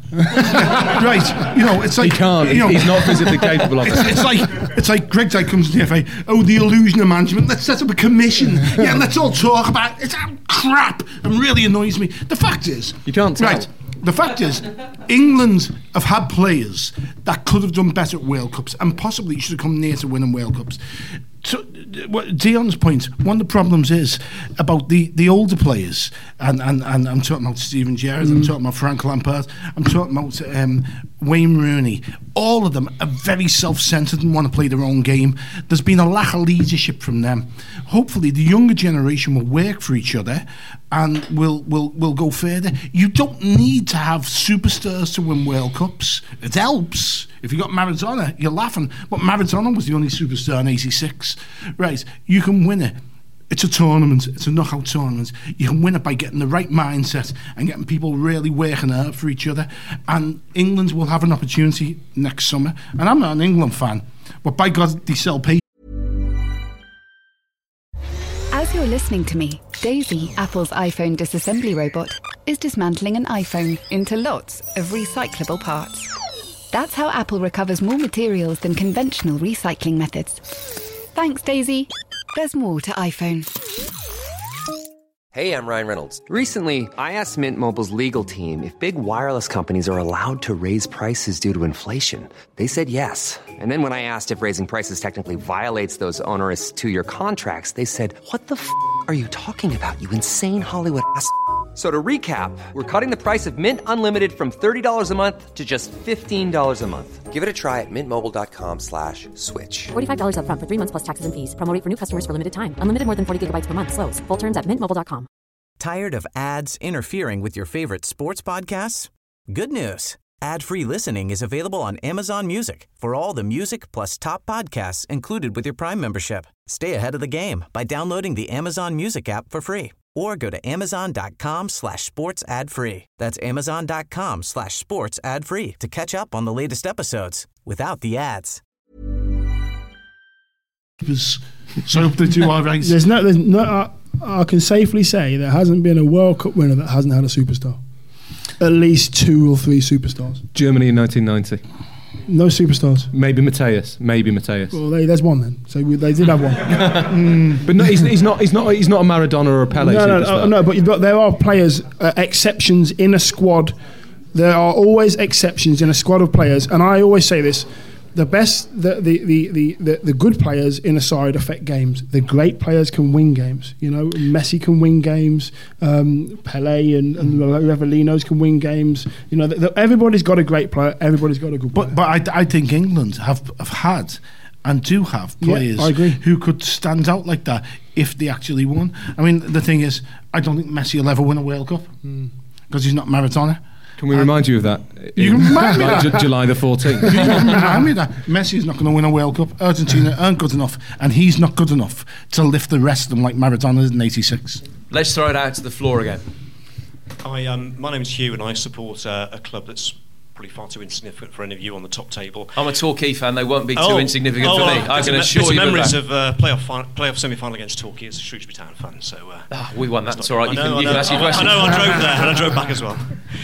Right, you know, it's like... He can't, you know, he's not physically capable of it. It's like Greg Dyke comes to the FA, the illusion of management, let's set up a commission, let's all talk about it. It's crap and really annoys me. The fact is... You can't tell. Right, the fact is, England have had players that could have done better at World Cups and possibly should have come near to winning World Cups. So, Dion's point, one of the problems is about the older players, and I'm talking about Steven Gerrard, I'm talking about Frank Lampard, I'm talking about Wayne Rooney. All of them are very self-centred and want to play their own game. There's been a lack of leadership from them. Hopefully the younger generation will work for each other and will go further. You don't need to have superstars to win World Cups. It helps. If you got Maradona, you're laughing. But Maradona was the only superstar in '86. Right, you can win it. It's a tournament. It's a knockout tournament. You can win it by getting the right mindset and getting people really working out for each other. And England will have an opportunity next summer. And I'm not an England fan, but by God, they sell papers. As you're listening to me, Daisy, Apple's iPhone disassembly robot, is dismantling an iPhone into lots of recyclable parts. That's how Apple recovers more materials than conventional recycling methods. Thanks, Daisy. There's more to iPhone. Hey, I'm Ryan Reynolds. Recently, I asked Mint Mobile's legal team if big wireless companies are allowed to raise prices due to inflation. They said yes. And then when I asked if raising prices technically violates those onerous 2-year contracts, they said, "What the f*** are you talking about, you insane Hollywood ass f- So to recap, we're cutting the price of Mint Unlimited from $30 a month to just $15 a month. Give it a try at mintmobile.com/switch. $45 up front for 3 months plus taxes and fees. Promo rate for new customers for limited time. Unlimited more than 40 gigabytes per month. Slows full terms at mintmobile.com. Tired of ads interfering with your favorite sports podcasts? Good news. Ad-free listening is available on Amazon Music for all the music plus top podcasts included with your Prime membership. Stay ahead of the game by downloading the Amazon Music app for free or go to amazon.com/sports ad free. That's amazon.com/sports ad free to catch up on the latest episodes without the ads. So that you are right. There's no. I can safely say there hasn't been a World Cup winner that hasn't had a superstar. At least 2 or 3 superstars. Germany in 1990. No superstars. Maybe Mateus. Well, there's one then. So they did have one. But no, he's not a Maradona or a Pele. No. But there are players, exceptions in a squad. There are always exceptions in a squad of players, and I always say this: the good players in a side affect games. The great players can win games. You know, Messi can win games. Pele and Revelinos can win games. You know, everybody's got a great player. Everybody's got a good player. But I think England have had and do have players who could stand out like that if they actually won. I mean, the thing is, I don't think Messi will ever win a World Cup because he's not Maradona. Can we remind you of that? You can remind me that. July the 14th. You can remind me that. Messi's not going to win a World Cup. Argentina aren't good enough, and he's not good enough to lift the rest of them like Maradona did in '86. Let's throw it out to the floor again. Hi, my name is Hugh, and I support a club that's probably far too insignificant for any of you on the top table. I'm a Torquay fan. They won't be too insignificant for me. I can assure you. Memories of playoff semi-final against Torquay as a Shrewsbury Town fan. So we won that. It's all right. You can ask your question. I know. I drove there and I drove back as well.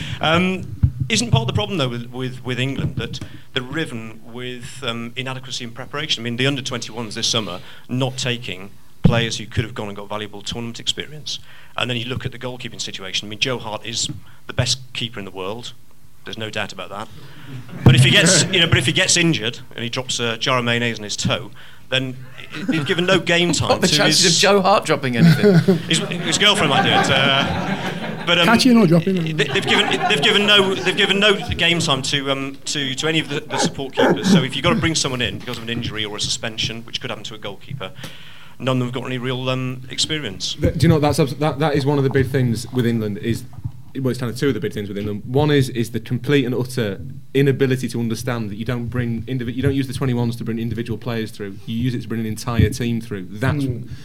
Isn't part of the problem though with England that they're riven with inadequacy in preparation? I mean, the under-21s this summer not taking players who could have gone and got valuable tournament experience, and then you look at the goalkeeping situation. I mean, Joe Hart is the best keeper in the world. There's no doubt about that. But if he gets injured and he drops a jar of mayonnaise on his toe, then he's given no game time. What the chances of Joe Hart dropping anything? His girlfriend might do it. But catching or dropping? They've given no game time to any of the support keepers. So if you've got to bring someone in because of an injury or a suspension, which could happen to a goalkeeper, none of them have got any real experience. Do you know that is one of the big things with England is. Well, it's kind of 2 of the big things within them. One is the complete and utter inability to understand that you don't use the 21s to bring individual players through. You use it to bring an entire team through. That's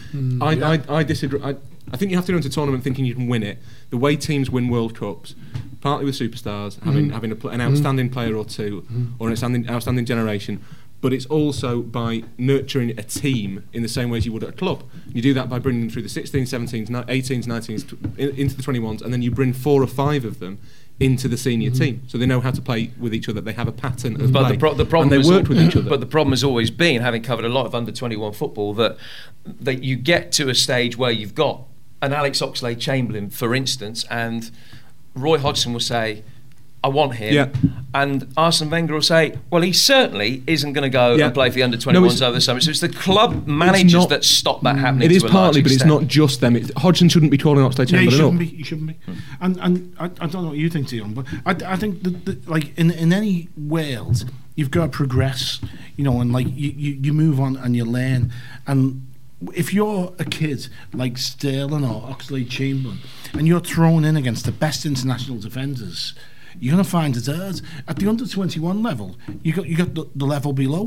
I disagree. I think you have to go into a tournament thinking you can win it. The way teams win World Cups, partly with superstars, having an outstanding player or two, or an outstanding generation. But it's also by nurturing a team in the same way as you would at a club. You do that by bringing them through the 16s, 17s, 18s, 19s, into the 21s, and then you bring 4 or 5 of them into the senior team, so they know how to play with each other. They have a pattern of play, the problem and they work with each other. But the problem has always been, having covered a lot of under-21 football, that you get to a stage where you've got an Alex Oxlade-Chamberlain, for instance, and Roy Hodgson will say, I want him, and Arsene Wenger will say, well, he certainly isn't going to go and play for the under-21s over the summer. So it's the club managers that stop that happening. It is partly, but it's not just them. Hodgson shouldn't be calling Oxlade-Chamberlain up. He shouldn't be. And I don't know what you think, Dion, but I think that like in any world, you've got to progress, you know, and like you move on and you learn. And if you're a kid like Sterling or Oxlade-Chamberlain and you're thrown in against the best international defenders, you're going to find it hard. At the under-21 level, you got the level below.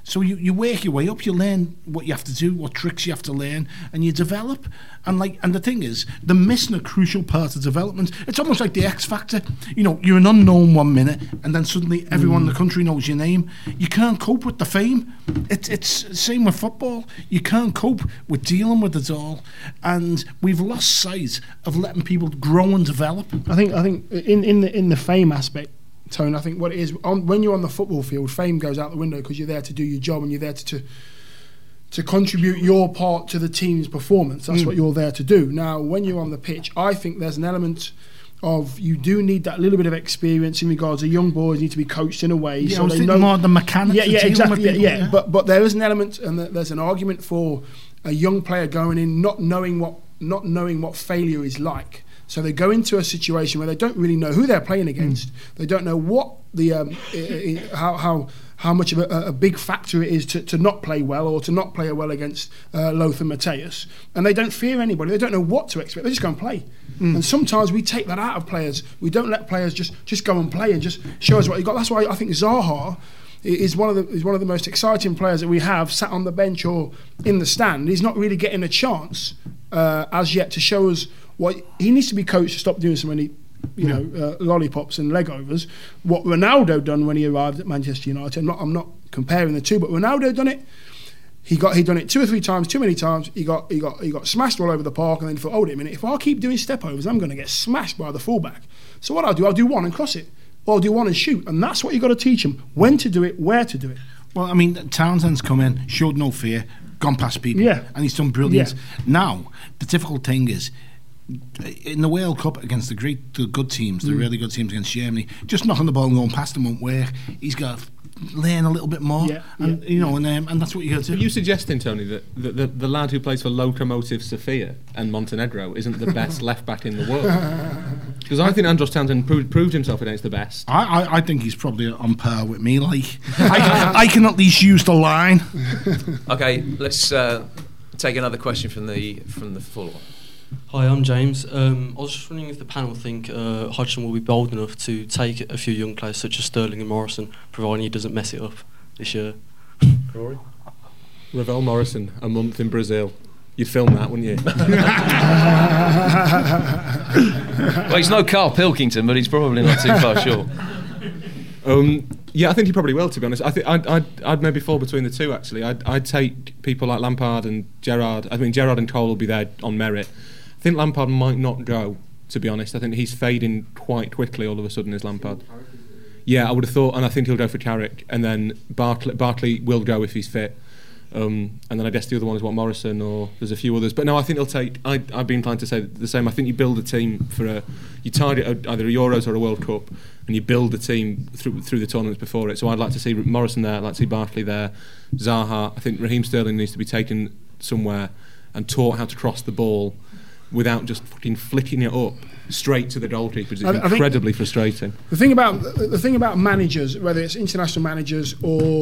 So you work your way up, you learn what you have to do, what tricks you have to learn, and you develop. And the thing is, they're missing a crucial part of development. It's almost like the X Factor. You know, you're an unknown 1 minute, and then suddenly everyone in the country knows your name. You can't cope with the fame. It's same with football. You can't cope with dealing with it all, and we've lost sight of letting people grow and develop. I think in the fame aspect, Tone, I think what it is, when you're on the football field, fame goes out the window because you're there to do your job and you're there to contribute your part to the team's performance. That's what you're there to do. Now, when you're on the pitch, I think there's an element of you do need that little bit of experience in regards to young boys need to be coached in a way. Yeah, so I was they thinking know more the mechanics. Yeah, exactly. People, yeah. But there is an element, and there's an argument for a young player going in not knowing what failure is like. So they go into a situation where they don't really know who they're playing against. They don't know what the how much of a big factor it is to not play well or to not play well against Lothar Matthäus. And they don't fear anybody. They don't know what to expect. They just go and play. And sometimes we take that out of players. We don't let players just go and play and just show us what you got. That's why I think Zaha is one of the most exciting players that we have, sat on the bench or in the stand. He's not really getting a chance as yet to show us what he needs to be coached to stop doing so many lollipops and leg overs. What Ronaldo done when he arrived at Manchester United, I'm not comparing the two, but Ronaldo done it. He done it 2 or 3 times, too many times. He got smashed all over the park, and then he thought, hold it a minute, if I keep doing step overs, I'm going to get smashed by the fullback. So what I'll do one and cross it, or I'll do one and shoot, and that's what you got to teach him: when to do it, where to do it. Well, I mean, Townsend's come in, showed no fear, gone past people, and he's done brilliant. Yeah. Now, the difficult thing is, in the World Cup against the good teams, the really good teams against Germany, just knocking the ball and going past them won't work. He's got to learn a little bit more, and that's what you got to do. Are you suggesting, Tony, that the lad who plays for Lokomotiv Sofia and Montenegro isn't the best left back in the world? Because I think Andros Townsend proved himself against the best. I think he's probably on par with me. Like I can at least use the line. Okay, let's take another question from the floor. Hi, I'm James. I was just wondering if the panel think Hodgson will be bold enough to take a few young players such as Sterling and Morrison, providing he doesn't mess it up this year. Rory? Ravel Morrison, a month in Brazil. You'd film that, wouldn't you? Well, he's no Carl Pilkington, but he's probably not too far short. Yeah, I think he probably will, to be honest. I think I'd maybe fall between the two, actually. I'd take people like Lampard and Gerrard. I mean, Gerrard and Cole will be there on merit. I think Lampard might not go, to be honest. I think he's fading quite quickly all of a sudden, is Lampard. Yeah, I would have thought, and I think he'll go for Carrick, and then Barkley will go if he's fit. And then I guess the other one is Morrison, or there's a few others. But no, I think they'll take. I'd be inclined to say the same. I think you build a team you target either a Euros or a World Cup, and you build a team through the tournaments before it. So I'd like to see Morrison there. I'd like to see Barkley there. Zaha. I think Raheem Sterling needs to be taken somewhere and taught how to cross the ball without just fucking flicking it up straight to the goalkeeper. It's incredibly frustrating. The thing about managers, whether it's international managers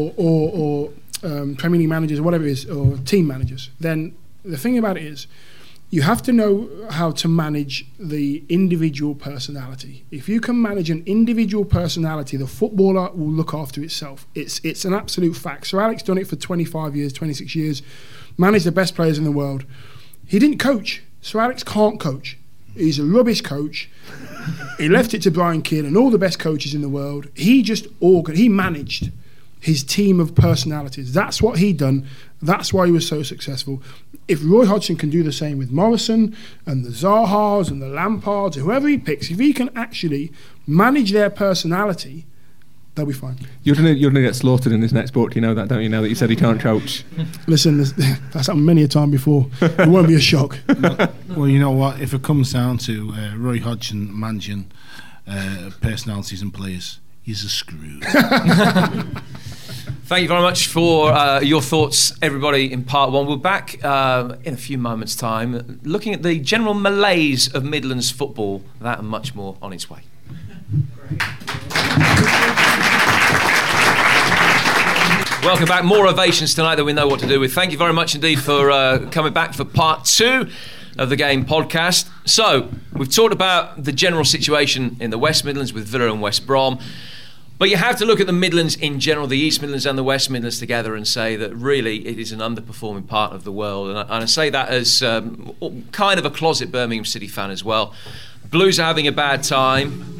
or Premier League managers or whatever it is, or team managers, then the thing about it is you have to know how to manage the individual personality. If you can manage an individual personality, the footballer will look after itself. It's an absolute fact. Sir Alex done it for 25 years, 26 years, managed the best players in the world. He didn't coach. Sir Alex can't coach. He's a rubbish coach. He left it to Brian Keane and all the best coaches in the world. He managed his team of personalities. That's what he done. That's why he was so successful. If Roy Hodgson can do the same with Morrison and the Zahas and the Lampards, whoever he picks, if he can actually manage their personality, they'll be fine. You're gonna get slaughtered in this next book. You know that, don't you? Now that you said he can't coach. Listen, that's happened many a time before. It won't be a shock. Well, you know what? If it comes down to Roy Hodgson managing personalities and players, he's a screwed. Thank you very much for your thoughts, everybody, in part one. We're back in a few moments' time, looking at the general malaise of Midlands football. That and much more on its way. Welcome back. More ovations tonight than we know what to do with. Thank you very much indeed for coming back for part two of the Game podcast. So, we've talked about the general situation in the West Midlands with Villa and West Brom. But you have to look at the Midlands in general, the East Midlands and the West Midlands together, and say that really it is an underperforming part of the world. And I say that as kind of a closet Birmingham City fan as well. Blues are having a bad time.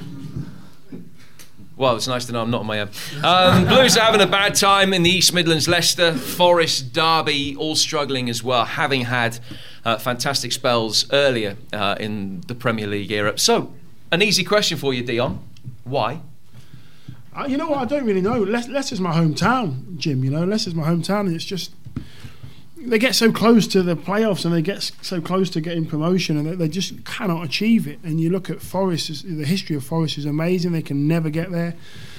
Well, it's nice to know I'm not on my own. Blues are having a bad time in the East Midlands. Leicester, Forest, Derby, all struggling as well, having had fantastic spells earlier in the Premier League era. So, an easy question for you, Dion. Why? You know what? I don't really know. Leicester's my hometown, Jim. You know, Leicester's my hometown, and it's just they get so close to the playoffs and they get so close to getting promotion, and they just cannot achieve it. And you look at Forest; the history of Forest is amazing. They can never get there.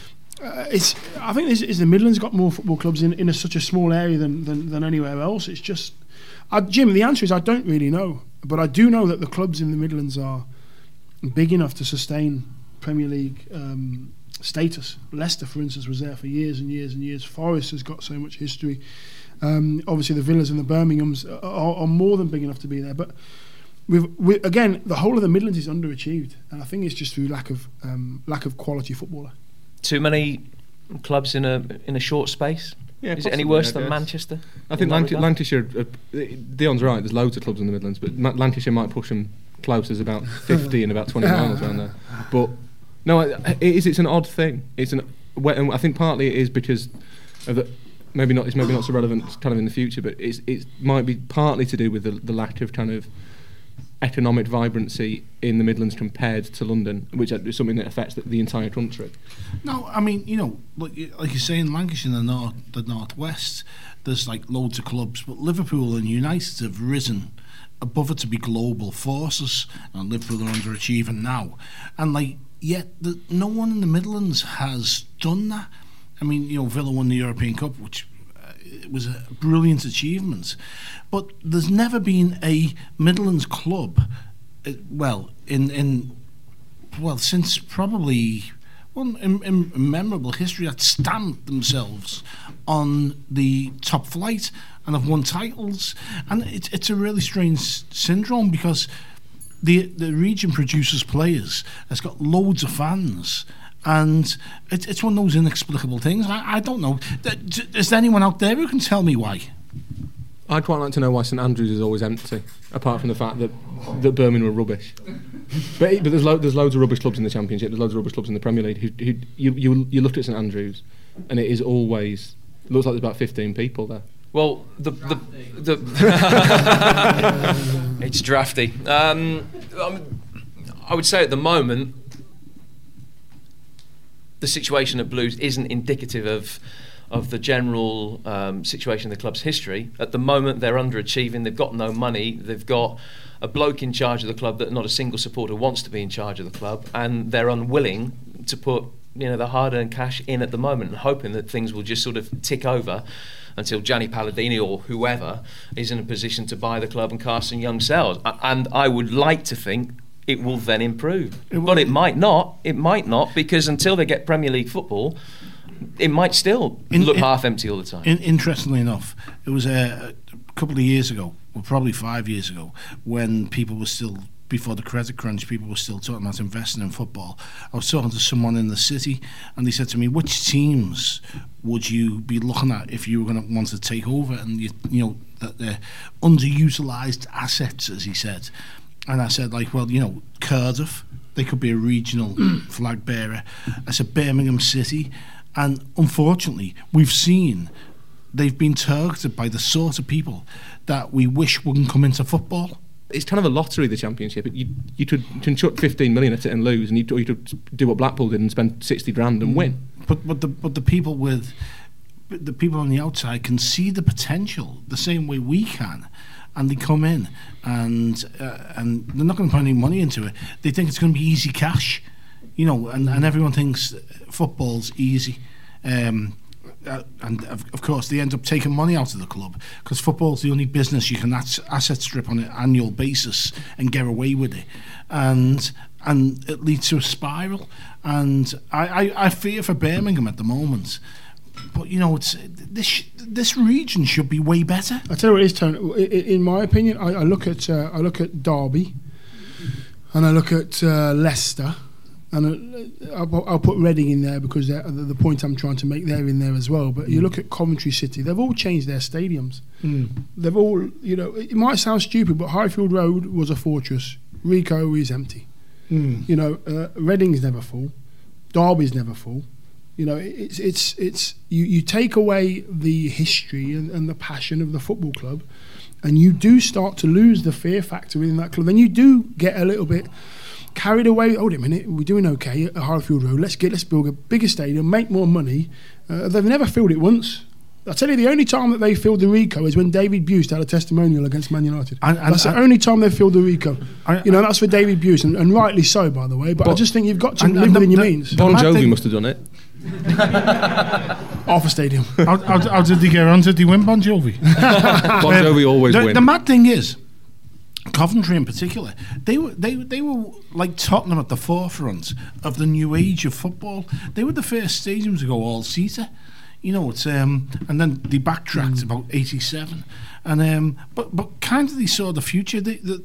I think the Midlands got more football clubs in such a small area than anywhere else. It's just, Jim. The answer is I don't really know, but I do know that the clubs in the Midlands are big enough to sustain Premier League status. Leicester, for instance, was there for years and years and years. Forest has got so much history. Obviously, the Villas and the Birminghams are more than big enough to be there. But again, the whole of the Midlands is underachieved, and I think it's just through lack of quality footballer. Too many clubs in a short space. Yeah, is it any worse than Manchester? I think Lancashire. Dion's right. There's loads of clubs in the Midlands, but Lancashire might push them close as about 50 and about 20 miles around there. But no, it's an odd thing. And I think partly it is because of the. It's maybe not so relevant kind of in the future, but it might be partly to do with the lack of kind of economic vibrancy in the Midlands compared to London, which is something that affects the entire country. No, I mean, you know, like you say, in Lancashire and the northwest, there's like loads of clubs, but Liverpool and United have risen above it to be global forces, and Liverpool are underachieving now, and yet no one in the Midlands has done that. I mean, you know, Villa won the European Cup, which was a brilliant achievement. But there's never been a Midlands club, since probably in memorable history, that stamped themselves on the top flight and have won titles. And it's a really strange syndrome because the region produces players, has got loads of fans. And it's one of those inexplicable things. I don't know. Is there anyone out there who can tell me why? I'd quite like to know why St Andrews is always empty, apart from the fact that Birmingham are rubbish. but there's loads of rubbish clubs in the Championship. There's loads of rubbish clubs in the Premier League. You look at St Andrews, and it is always looks like there's about 15 people there. Well, it's drafty. I would say at the moment, the situation at Blues isn't indicative of the general situation in the club's history. At the moment, they're underachieving. They've got no money. They've got a bloke in charge of the club that not a single supporter wants to be in charge of the club, and they're unwilling to put the hard-earned cash in at the moment, and hoping that things will just sort of tick over until Gianni Palladini or whoever is in a position to buy the club and cast some young sails. And I would like to think it will then improve. But it might not. It might not, because until they get Premier League football, it might still look half empty all the time. Interestingly enough, it was a couple of years ago, well, probably 5 years ago, when people were still, before the credit crunch, people were still talking about investing in football. I was talking to someone in the city, and they said to me, which teams would you be looking at if you were going to want to take over? And, you know, that they're underutilised assets, as he said. And I said, Cardiff, they could be a regional flag bearer. I said Birmingham City. And unfortunately, we've seen they've been targeted by the sort of people that we wish wouldn't come into football. It's kind of a lottery, the Championship. You could chuck 15 million at it and lose, and you could do what Blackpool did and spend 60 grand and win. But the people on the outside can see the potential the same way we can. And they come in, and they're not going to put any money into it. They think it's going to be easy cash, and everyone thinks football's easy. And of course, they end up taking money out of the club, because football's the only business you can asset strip on an annual basis and get away with it. And it leads to a spiral. And I fear for Birmingham at the moment. But it's this region should be way better. I tell you what it is, Tony. In my opinion, I look at Derby, and I look at Leicester, and I'll put Reading in there because the point I'm trying to make, they're in there as well. But you look at Coventry City, they've all changed their stadiums. They've all, it might sound stupid, but Highfield Road was a fortress. Ricoh is empty. Reading's never full. Derby's never full. It's you take away the history and the passion of the football club, and you do start to lose the fear factor within that club. Then you do get a little bit carried away. Hold a minute, we're doing okay at Highfield Road. Let's build a bigger stadium, make more money. They've never filled it once. I tell you, the only time that they filled the Ricoh is when David Buist had a testimonial against Man United. And that's the only time they filled the Ricoh. That's for David Buist, and rightly so, by the way. But I just think you've got to live within your means. Bon Jovi must have done it. Half a stadium. How did they get on? Did they win Bon Jovi? Bon Jovi always win. The mad thing is, Coventry in particular, they were like Tottenham at the forefront of the new age of football. They were the first stadium to go all-seater. And then they backtracked about 87, and but kind of they saw the future.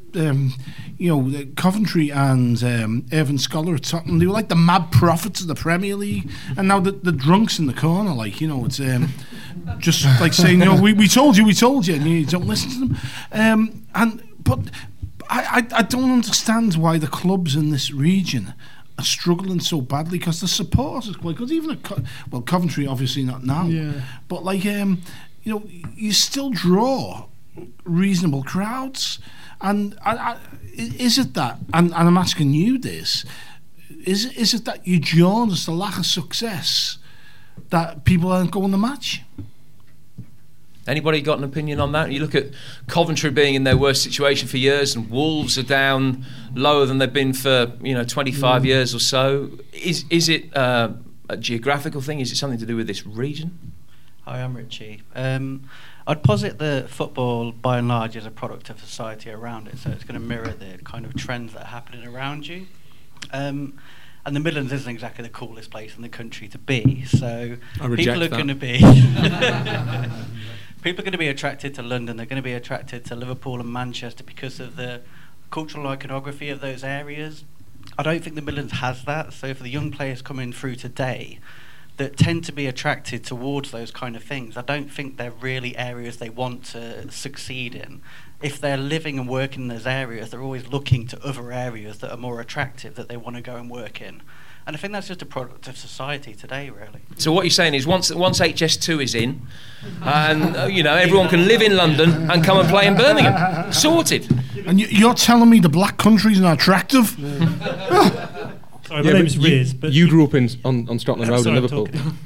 Coventry and Irvin Scholar at Tottenham, they were like the mad prophets of the Premier League, and now the drunks in the corner, it's just like saying, we told you, and you don't listen to them. But I don't understand why the clubs in this region are struggling so badly, because the support is quite good. Even Coventry obviously not now, but you still draw reasonable crowds. And is it that? And I'm asking you this: is it that you join the lack of success that people aren't going to match? Anybody got an opinion on that? You look at Coventry being in their worst situation for years, and Wolves are down lower than they've been for 25 years or so. Is it a geographical thing? Is it something to do with this region? Hi, I'm Richie. I'd posit that football, by and large, is a product of society around it, so it's going to mirror the kind of trends that are happening around you. And the Midlands isn't exactly the coolest place in the country to be, so people are going to be people are going to be attracted to London. They're going to be attracted to Liverpool and Manchester because of the cultural iconography of those areas. I don't think the Midlands has that, so for the young players coming through today that tend to be attracted towards those kind of things, I don't think they're really areas they want to succeed in. If they're living and working in those areas, they're always looking to other areas that are more attractive that they want to go and work in. And I think that's just a product of society today, really. So what you're saying is once HS2 is in, and everyone can live in London and come and play in Birmingham, sorted. And you're telling me the black country's not attractive? Sorry, my name's Riz. But you grew up on Scotland Road in Liverpool.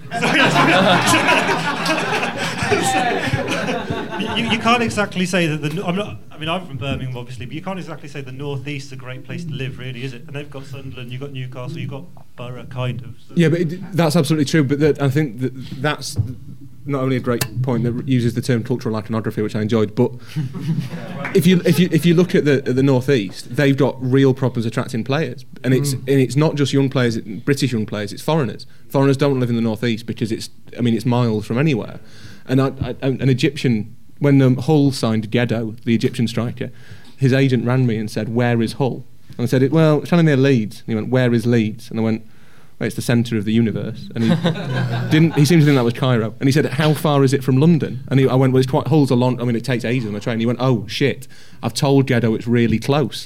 You can't exactly say that I'm from Birmingham, obviously, but you can't exactly say the North East is a great place to live, really, is it? And they've got Sunderland, you've got Newcastle, you've got Borough, kind of. So. Yeah, but that's absolutely true. But I think that's not only a great point that uses the term cultural iconography, which I enjoyed, but if you look at the North East, they've got real problems attracting players, and it's not just young players, British young players, it's foreigners. Foreigners don't live in the North East because it's miles from anywhere, and an Egyptian. When Hull signed Geddo, the Egyptian striker, his agent ran me and said, "Where is Hull?" And I said, "Well, it's kind of near Leeds." And he went, "Where is Leeds?" And I went, "Well, it's the centre of the universe." And he seemed to think that was Cairo. And he said, "How far is it from London?" And I went, "Well, Hull's a long. It takes ages on a train." And he went, "Oh shit! I've told Geddo it's really close."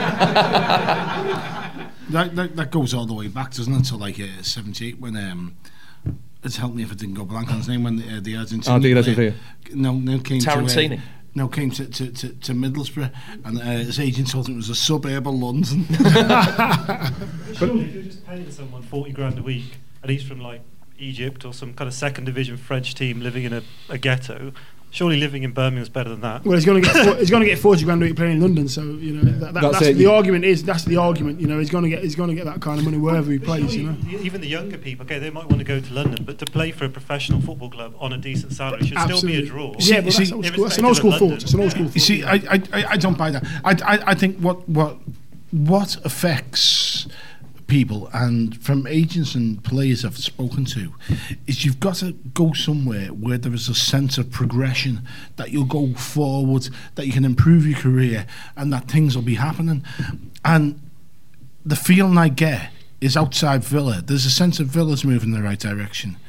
That goes all the way back, doesn't it? To like 78 when. It's helped me if it didn't go blank on his name when the Argentine player came Tarantini. Came to Middlesbrough, and his agent told him it was a suburb of London. But if you're just paying someone 40 grand a week and he's from like Egypt or some kind of second division French team living in a ghetto, surely living in Birmingham is better than that. Well, he's going to get 40 grand a week playing in London, so that's the argument. He's going to get that kind of money wherever he plays. Even the younger people, okay, they might want to go to London, but to play for a professional football club on a decent salary should still be a draw. Yeah, but that's an old school thought. It's an old school thought. You see, I don't buy that. I think what affects people, and from agents and players I've spoken to, is you've got to go somewhere where there is a sense of progression, that you'll go forward, that you can improve your career, and that things will be happening. And the feeling I get is outside Villa. There's a sense of Villa's moving in the right direction.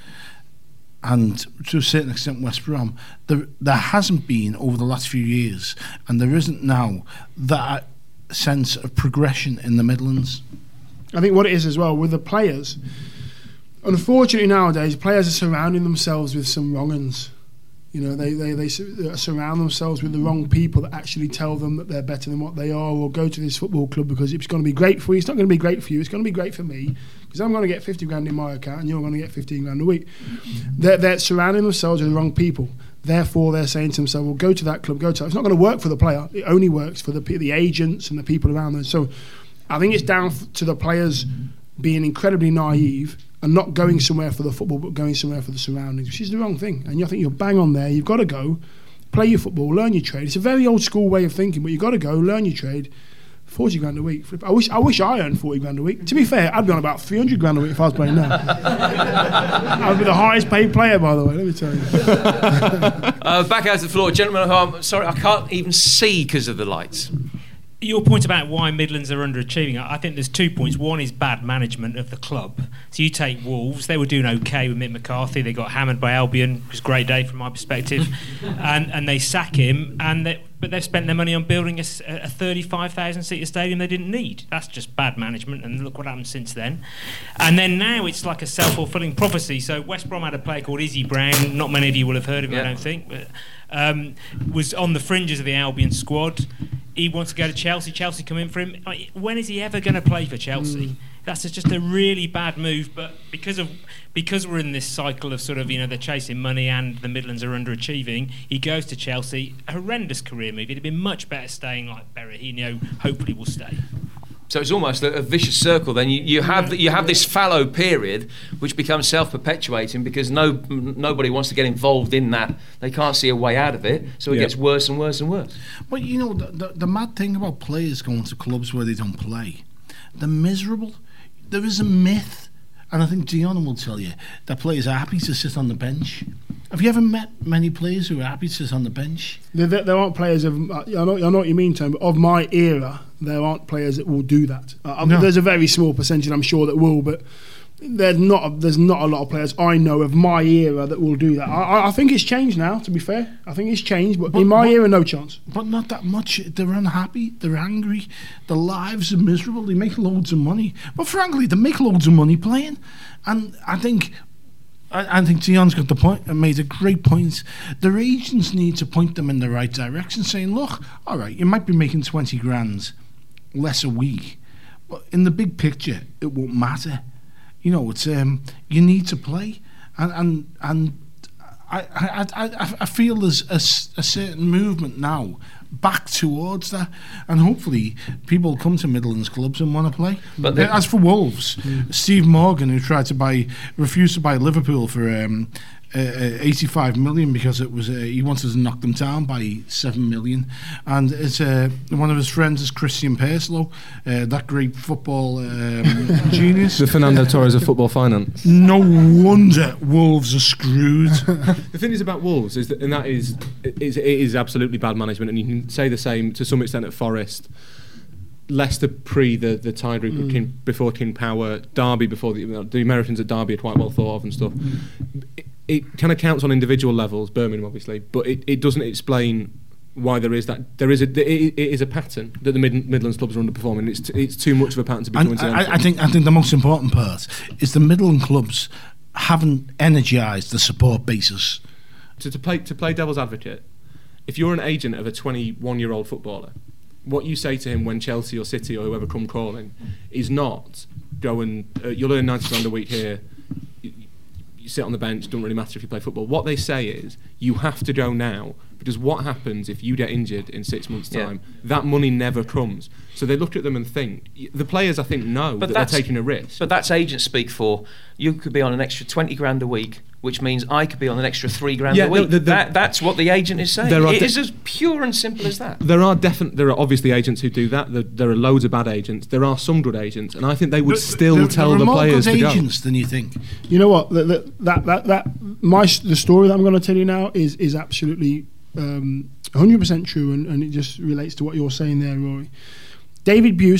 And to a certain extent West Brom, there hasn't been over the last few years, and there isn't now, that sense of progression in the Midlands. I think what it is as well with the players, unfortunately nowadays players are surrounding themselves with some wrong-uns. You know, they surround themselves with the wrong people that actually tell them that they're better than what they are, or go to this football club because it's going to be great for you. It's not going to be great for you, it's going to be great for me, because I'm going to get 50 grand in my account and you're going to get 15 grand a week. They're surrounding themselves with the wrong people. Therefore, they're saying to themselves, well, go to that club, go to that. It's not going to work for the player. It only works for the agents and the people around them. So I think it's down to the players being incredibly naive and not going somewhere for the football, but going somewhere for the surroundings, which is the wrong thing. And I think you're bang on there. You've got to go, play your football, learn your trade. It's a very old school way of thinking, but you've got to go, learn your trade. 40 grand a week. I wish I earned 40 grand a week. To be fair, I'd be on about 300 grand a week if I was playing now. I'd be the highest paid player, by the way, let me tell you. Back out to the floor. Gentlemen, I'm sorry, I can't even see because of the lights. Your point about why Midlands are underachieving, I think there's 2 points. One is bad management of the club. So you take Wolves, they were doing okay with Mick McCarthy. They got hammered by Albion. It was a great day from my perspective. and they sack him, but they've spent their money on building a 35,000-seater stadium they didn't need. That's just bad management, and look what happened since then. And then now it's like a self-fulfilling prophecy. So West Brom had a player called Izzy Brown. Not many of you will have heard of him, I don't think. But was on the fringes of the Albion squad. He wants to go to Chelsea. Chelsea come in for him. When is he ever going to play for Chelsea? That's just a really bad move. But because we're in this cycle of sort of, they're chasing money and the Midlands are underachieving, he goes to Chelsea. A horrendous career move. It'd have been much better staying like Berahino. Hopefully will stay. So it's almost a vicious circle. Then you have this fallow period, which becomes self-perpetuating because nobody wants to get involved in that. They can't see a way out of it, so it gets worse and worse and worse. But the mad thing about players going to clubs where they don't play, they're miserable. There is a myth, and I think Dion will tell you, that players are happy to sit on the bench. Have you ever met many players who are happy to sit on the bench? There aren't players of, I know what you mean, Tom, but of my era, there aren't players that will do that. No. There's a very small percentage, I'm sure, that will, but there's not a lot of players I know of my era that will do that. I think it's changed now, to be fair. I think it's changed, but in my era, no chance. But not that much. They're unhappy, they're angry, their lives are miserable, they make loads of money. But frankly, they make loads of money playing. And I think Dion's got the point and made a great point. Their agents need to point them in the right direction, saying, look, all right, you might be making 20 grand less a week, but in the big picture, it won't matter. It's you need to play, and I feel there's a certain movement now back towards that, and hopefully people come to Midlands clubs and want to play. But as for Wolves, Steve Morgan, who refused to buy Liverpool for 85 million because it was he wanted to knock them down by 7 million, and it's one of his friends is Christian Perslow, that great football genius, the Fernando Torres of football finance. No wonder Wolves are screwed. The thing is about Wolves is that, and that is it is absolutely bad management, and you can say the same to some extent at Forest. Leicester pre the Tide Group, before King Power, Derby before the Americans at Derby are quite well thought of and stuff. It kind of counts on individual levels, Birmingham obviously, but it doesn't explain why there is that. It is a pattern that the Midlands clubs are underperforming. It's too much of a pattern to be coincidental. I think the most important part is the Midland clubs haven't energised the support bases. To play devil's advocate, if you're an agent of a 21-year-old footballer, what you say to him when Chelsea or City or whoever come calling is not go and you'll earn 90 grand a week here. You sit on the bench, doesn't really matter if you play football. What they say is you have to go now, because what happens if you get injured in 6 months' time? That money never comes. So they look at them and think, the players I think know that they're taking a risk. But that's agent speak for, you could be on an extra 20 grand a week, which means I could be on an extra 3 grand a week. That's what the agent is saying. It is as pure and simple as that. There are obviously agents who do that. There are loads of bad agents. There are some good agents, and I think they would still tell the players to go. There are more good agents than you think. You know what? The story that I'm going to tell you now is absolutely 100% true, and it just relates to what you're saying there, Rory. David Buist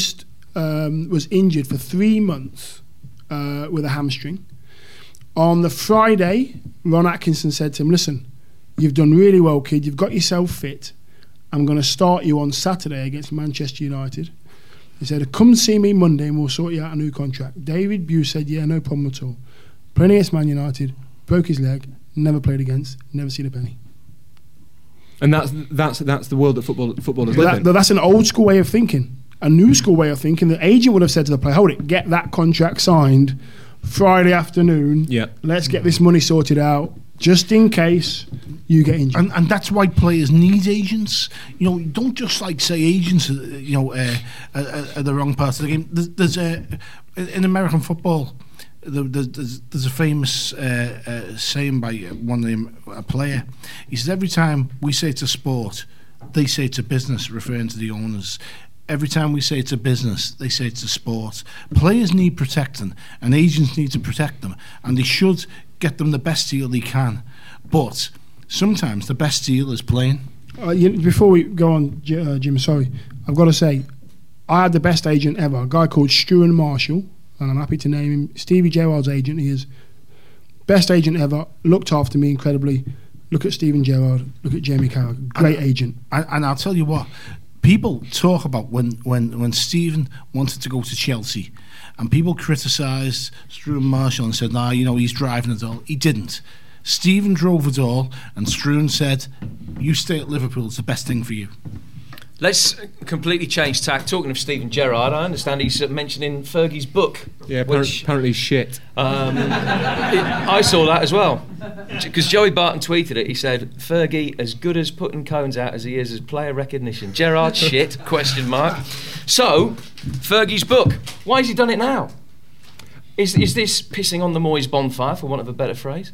was injured for 3 months with a hamstring. On the Friday, Ron Atkinson said to him, listen, you've done really well, kid. You've got yourself fit. I'm going to start you on Saturday against Manchester United. He said, come see me Monday and we'll sort you out a new contract. David Bew said, yeah, no problem at all. Playing against Man United, broke his leg, never played against, never seen a penny. And that's the world that footballers live in. That's an old school way of thinking. A new school way of thinking. The agent would have said to the player, hold it, get that contract signed Friday afternoon. Yeah. Let's get this money sorted out, just in case you get injured. And that's why players need agents. You know, don't just like say agents, are the wrong part of the game. There's in American football, there's a famous saying by a player. He says, every time we say it's a sport, they say it's a business, referring to the owners. Every time we say it's a business, they say it's a sport. Players need protecting, and agents need to protect them, and they should get them the best deal they can. But sometimes the best deal is playing. Before we go on, Jim, sorry, I've got to say, I had the best agent ever, a guy called Struan Marshall, and I'm happy to name him Stevie Gerrard's agent. He is best agent ever, looked after me incredibly. Look at Steven Gerrard, look at Jamie Carragher, great agent. And I'll tell you what, people talk about when Stephen wanted to go to Chelsea, and people criticised Struan Marshall and said, he's driving it all. He didn't. Stephen drove it all, and Struan said, you stay at Liverpool, it's the best thing for you. Let's completely change tack. Talking of Steven Gerrard, I understand he's mentioning Fergie's book. Yeah, apparently shit. I saw that as well. Because Joey Barton tweeted it. He said, Fergie, as good as putting cones out as he is as player recognition. Gerrard, shit, ? So, Fergie's book. Why has he done it now? Is this pissing on the Moyes bonfire, for want of a better phrase?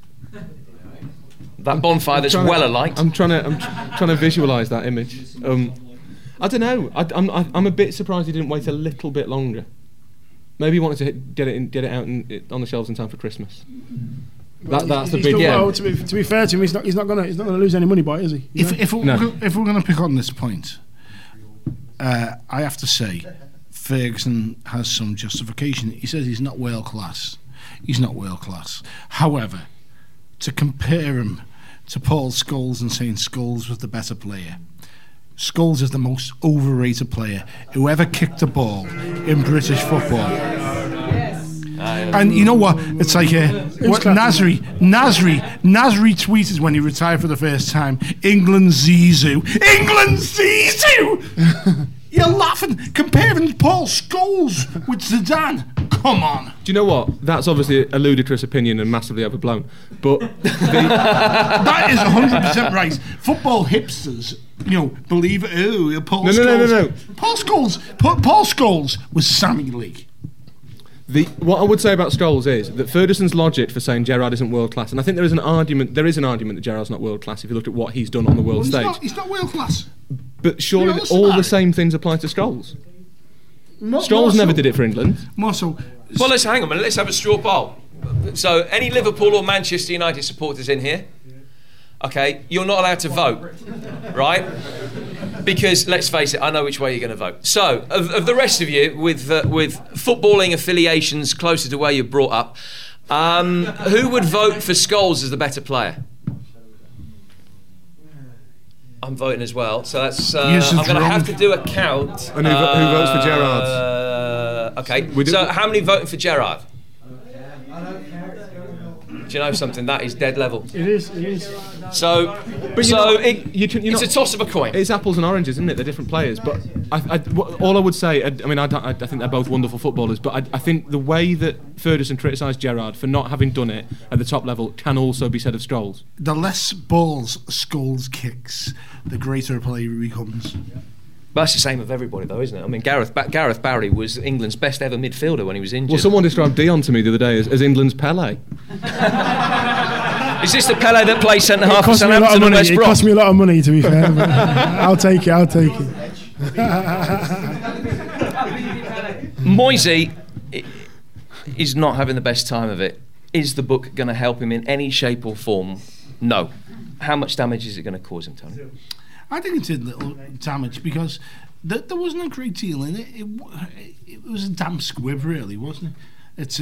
That bonfire that's well alight. I'm trying to visualise that image. I don't know. I'm a bit surprised he didn't wait a little bit longer. Maybe he wanted to get it out on the shelves in time for Christmas. That's the big. Well, to be fair to him, he's not going to lose any money by it, is he? If we're going to pick on this point, I have to say, Ferguson has some justification. He says he's not world class. He's not world class. However, to compare him to Paul Scholes and saying Scholes was the better player. Scholes is the most overrated player who ever kicked a ball in British football. And you know what? It's like Nasri tweeted when he retired for the first time, England Zizou. England Zizou! You're laughing, comparing Paul Scholes with Zidane. Come on. Do you know what? That's obviously a ludicrous opinion and massively overblown. But that is 100% right. Football hipsters, believe it. Oh, Paul Scholes. No. Paul Scholes was Sammy Lee. What I would say about Scholes is that Ferguson's logic for saying Gerrard isn't world class, and I think there is an argument that Gerrard's not world class if you look at what he's done on the world stage. He's not world class. But surely all the same things apply to Scholes. Scholes never did it for England. Well, let's hang on a minute. Let's have a straw poll. So, any Liverpool or Manchester United supporters in here? Okay, you're not allowed to vote, right? Because let's face it, I know which way you're going to vote. So, of the rest of you with footballing affiliations closer to where you're brought up, who would vote for Scholes as the better player? I'm voting as well, so that's. I'm going to have to do a count. And who votes for Gerrard? Okay, so how many voting for Gerrard? Do you know something? That is dead level. It is. So, it's a toss of a coin. It's apples and oranges, isn't it? They're different players. But all I would say, I think they're both wonderful footballers. But I think the way that Ferguson criticised Gerrard for not having done it at the top level can also be said of Scholes. The less balls Scholes kicks, the greater a player he becomes. But that's the same of everybody, though, isn't it? I mean, Gareth Barry was England's best ever midfielder when he was injured. Well, someone described Dion to me the other day as England's Pele. Is this the Pele that plays centre half for Southampton and West Brom? It cost me a lot of money, to be fair. But I'll take it. Moisey is not having the best time of it. Is the book going to help him in any shape or form? No. How much damage is it going to cause him, Tony? I think it did little damage because there wasn't a great deal in it. It was a damp squib, really, wasn't it?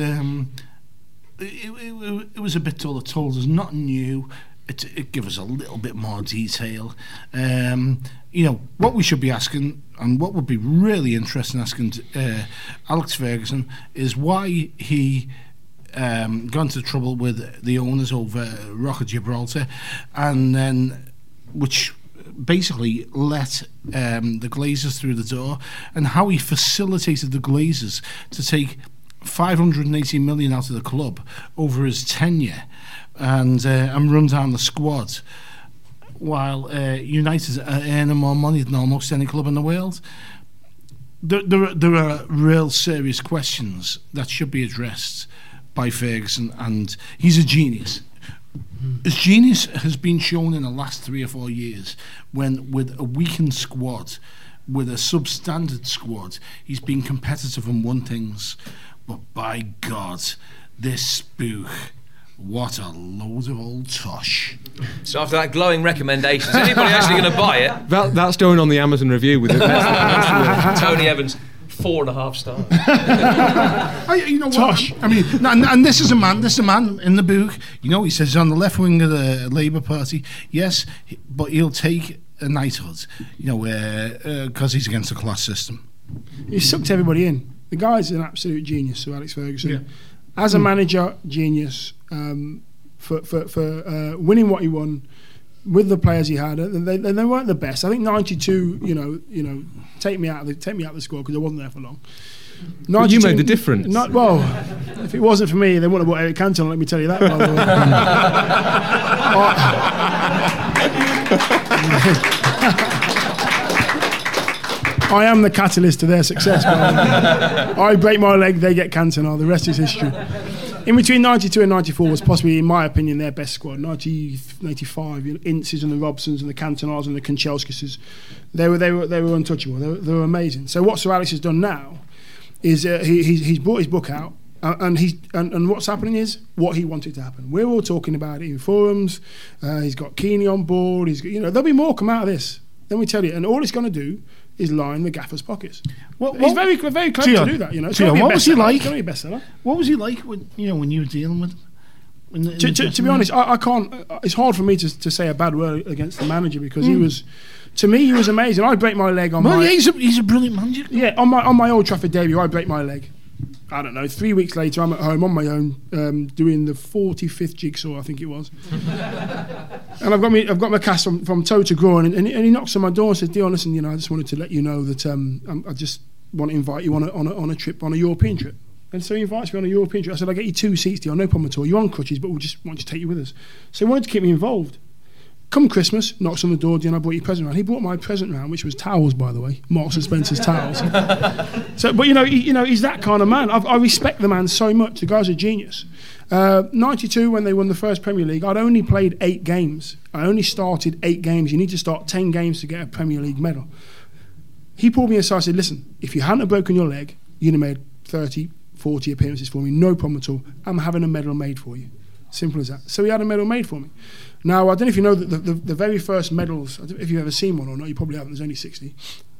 It was a bit dull. It told us nothing new. It gave us a little bit more detail. What we should be asking, and what would be really interesting asking Alex Ferguson, is why he got into trouble with the owners over Rock of Gibraltar, and then which basically let the Glazers through the door, and how he facilitated the Glazers to take 580 million out of the club over his tenure and run down the squad, while United are earning more money than almost any club in the world. There are real serious questions that should be addressed by Ferguson, and he's a genius. His genius has been shown in the last 3 or 4 years when, with a weakened squad, with a substandard squad, he's been competitive and won things. But by God, this spook, what a load of old tosh. So after that glowing recommendation, is anybody actually going to buy it? That's going on the Amazon review with it. Tony Evans, 4.5 stars. Tosh. I mean, and this is a man in the book. He says he's on the left wing of the Labour Party. Yes, but he'll take a knighthood, because he's against the class system. He sucked everybody in. The guy's an absolute genius, Sir Alex Ferguson. Yeah. As a manager, genius, for winning what he won with the players he had. They weren't the best. I think 92. Take me out of the squad because I wasn't there for long. But you made the difference. If it wasn't for me, they wouldn't have bought Eric Cantona. Let me tell you that. By the way. I am the catalyst to their success. I break my leg, they get Cantona. The rest is history. In between 92 and 94 was possibly, in my opinion, their best squad. 95, Inces and the Robsons and the Cantonas and the Kanchelskises. They were untouchable. They were amazing. So what Sir Alex has done now is he's brought his book out, and what's happening is what he wanted to happen. We're all talking about it in forums. He's got Keeney on board. There'll be more come out of this. Let me tell you. And all it's going to do is line the gaffer's pockets. He's very clever to do that. What was he like? It's going to be a bestseller. What was he like when you were dealing with him? To be honest, I can't. It's hard for me to say a bad word against the manager because he was. To me, he was amazing. I break my leg on my. Yeah, he's a brilliant manager. Yeah, on my Old Trafford debut, I break my leg. I don't know. 3 weeks later, I'm at home on my own, doing the 45th jigsaw, I think it was. And I've got my cast from toe to groin, and he knocks on my door and says, "Dion, listen, I just wanted to let you know that I just want to invite you on a trip, on a European trip." And so he invites me on a European trip. I said, "I'll get you 2 seats, Dion, no problem at all. You're on crutches, but we just want to take you with us." So he wanted to keep me involved. Come Christmas, knocks on the door, Dion, I brought your present round. He brought my present round, which was towels, by the way, Marks and Spencer's towels. So, but he's that kind of man. I respect the man so much. The guy's a genius. 92, when they won the first Premier League, I'd only played 8 games. I only started 8 games. You need to start 10 games to get a Premier League medal. He pulled me aside and said, "Listen, if you hadn't have broken your leg, you'd have made 30, 40 appearances for me. No problem at all. I'm having a medal made for you." Simple as that. So he had a medal made for me. Now, I don't know if you know that the very first medals, I don't know if you've ever seen one or not, you probably haven't, there's only 60.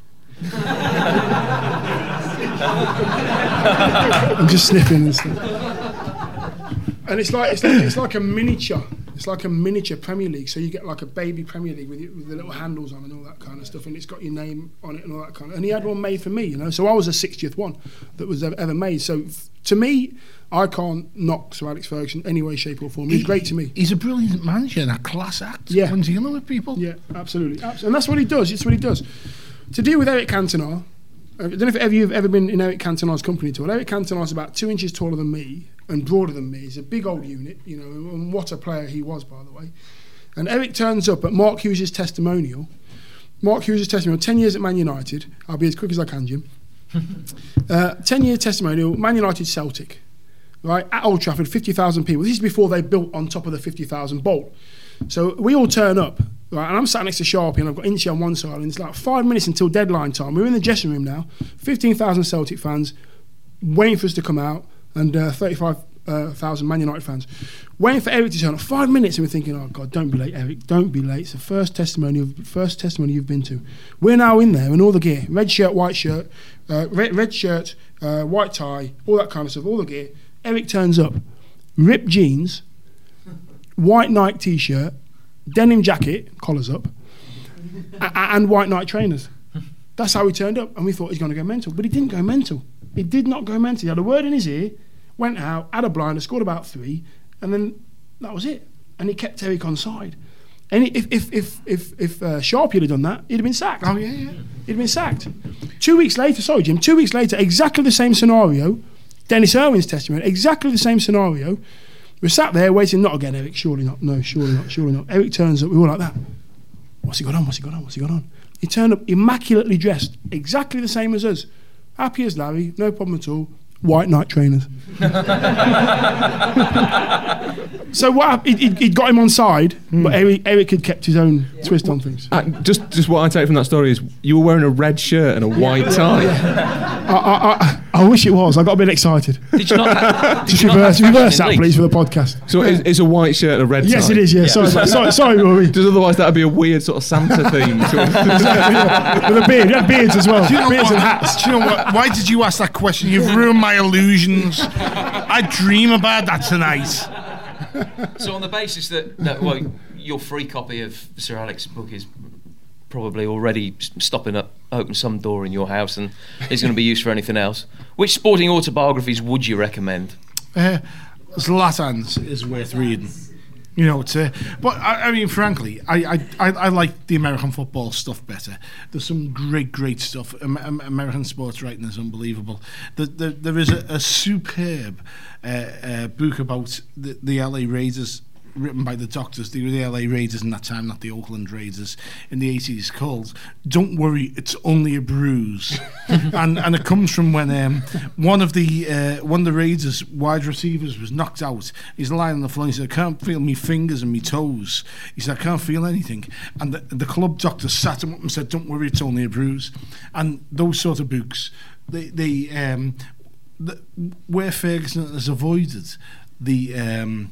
I'm just sniffing and stuff. And it's like a miniature. It's like a miniature Premier League. So you get like a baby Premier League with the little handles on and all that kind of stuff, and it's got your name on it and all that kind of. And he had one made for me, So I was the 60th one that was ever made. So to me, I can't knock Sir Alex Ferguson in any way, shape or form. He's great to me. He's a brilliant manager and a class act when dealing with people. Yeah, absolutely. And that's what he does. It's what he does. To deal with Eric Cantona, I don't know if you've ever been in Eric Cantona's company at all. Eric Cantona's about 2 inches taller than me and broader than me. He's a big old unit, and what a player he was, by the way. And Eric turns up at Mark Hughes' testimonial. Mark Hughes' testimonial, 10 years at Man United. I'll be as quick as I can, Jim. 10-year testimonial, Man United Celtic. Right, at Old Trafford, 50,000 people. This is before they built on top of the 50,000 bolt. So we all turn up, right, and I'm sat next to Sharpie, and I've got Inchi on one side, and it's like 5 minutes until deadline time. We're in the dressing room now, 15,000 Celtic fans waiting for us to come out, and 35 1,000 Man United fans, waiting for Eric to turn up. 5 minutes, and we're thinking, oh God, don't be late, Eric, don't be late. It's the first testimony you've been to. We're now in there in all the gear, red shirt, white shirt, white tie, all that kind of stuff, all the gear. Eric turns up, ripped jeans, white Nike t-shirt, denim jacket, collars up, and white Nike trainers. That's how he turned up, and we thought he's going to go mental, but he didn't go mental. He did not go mental. He had a word in his ear, went out, had a blinder, scored about 3, and then that was it. And he kept Eric on side. And if Sharpie had done that, he'd have been sacked. Oh, yeah. He'd have been sacked. 2 weeks later, sorry, Jim, 2 weeks later, exactly the same scenario, Dennis Irwin's testimony, exactly the same scenario. We're sat there waiting, not again, Eric, surely not. No, surely not. Eric turns up, we were like that. What's he got on? He turned up immaculately dressed, exactly the same as us. Happy as Larry, no problem at all. White Nike trainers. So what happened? He'd got him on side, but Eric had kept his own twist on things. Just what I take from that story is you were wearing a red shirt and a white tie. I wish it was. I got a bit excited. Did you not? Just reverse that, please, for the podcast. So it's a white shirt and a red tie. Yes, it is. Yeah. Sorry, Rory. Because otherwise that'd be a weird sort of Santa theme. With a beard. You had beards as well. Beards and hats. Do you know what? Why did you ask that question? You've ruined my illusions. I dream about that tonight. So on the basis that your free copy of Sir Alex's book is probably already open some door in your house and is going to be used for anything else, which sporting autobiographies would you recommend? Zlatan's is worth reading. You know, but I mean, frankly, I like the American football stuff better. There's some great stuff. American sports writing is unbelievable. There is a superb book about the LA Raiders, written by the doctors. They were the LA Raiders in that time, not the Oakland Raiders in the 80s, called "Don't Worry, It's Only a Bruise," and it comes from when one of the Raiders wide receivers was knocked out. He's lying on the floor. He said, "I can't feel me fingers and me toes." He said, "I can't feel anything." And the club doctor sat him up and said, "Don't worry, it's only a bruise." And those sort of books, where Ferguson has avoided the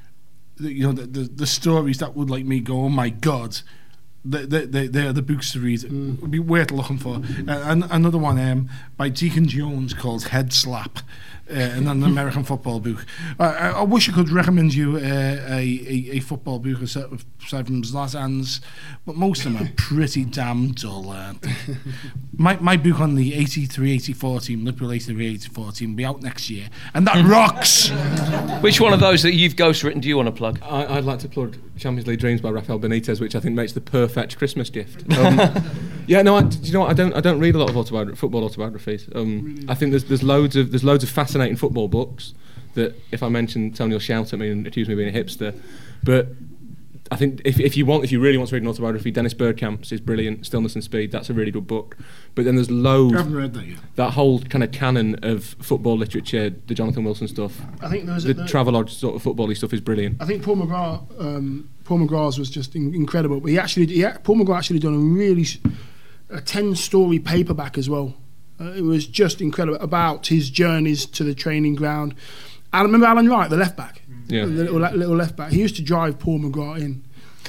stories that would like me go, oh my God, they're the books to read. It would be worth looking for. And another one by Deacon Jones called Head Slap, and an American football book. I wish I could recommend you a football book aside from Zlatan's, but most of them are pretty damn dull, aren't they? My book on the 83-84 team, Liverpool 83-84 team, will be out next year, and that rocks! Which one of those that you've ghostwritten do you want to plug? I'd like to plug Champions League Dreams by Rafael Benitez, which I think makes the perfect Christmas gift. Do you know what? I don't read a lot of football autobiographies. I think there's loads of fascinating football books that if I mention, Tony will shout at me and accuse me of being a hipster. But I think if you really want to read an autobiography, Dennis Bergkamp's is brilliant. Stillness and Speed, that's a really good book. But then there's loads. I haven't read that yet. That whole kind of canon of football literature, the Jonathan Wilson stuff. I think the Travelodge sort of football-y stuff is brilliant. I think Paul McGrath's was just incredible. But Paul McGrath actually done a 10-story paperback as well. It was just incredible about his journeys to the training ground. I remember Alan Wright, the left back, the little left back. He used to drive Paul McGrath in.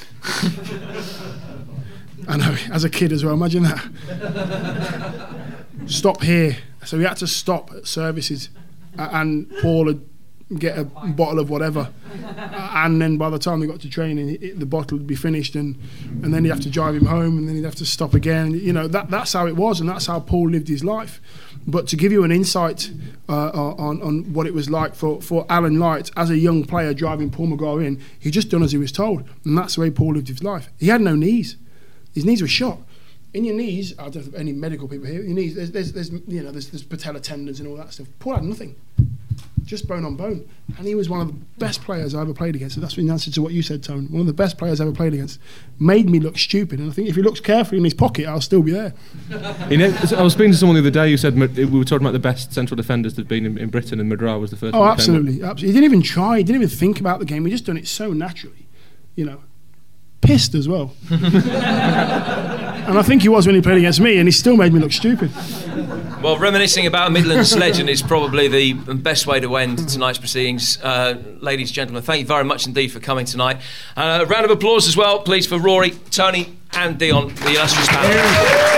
I know, as a kid as well. Imagine that. Stop here. So we had to stop at services, and Paul would get a bottle of whatever, and then by the time we got to training, the bottle would be finished, and then he'd have to drive him home, and then he'd have to stop again. You know, that's how it was, and that's how Paul lived his life. But to give you an insight on what it was like for Alan Wright as a young player driving Paul McGrath in, he just done as he was told, and that's the way Paul lived his life. He had no knees; his knees were shot. In your knees, I don't know if any medical people here. Your knees, there's patella tendons and all that stuff. Paul had nothing. Just bone on bone, and he was one of the best players I ever played against. So that's in answer to what you said, Tone. One of the best players I ever played against. Made me look stupid, and I think if he looks carefully in his pocket, I'll still be there. I was speaking to someone the other day who said we were talking about the best central defenders there've been in Britain, and McGrath was the first. Oh, absolutely. He didn't even try. He didn't even think about the game. He just done it so naturally, you know. Pissed as well. And I think he was when he played against me, and he still made me look stupid. Well, reminiscing about a Midlands legend is probably the best way to end tonight's proceedings. Ladies and gentlemen, thank you very much indeed for coming tonight. A round of applause as well, please, for Rory, Tony and Dion, the illustrious panel.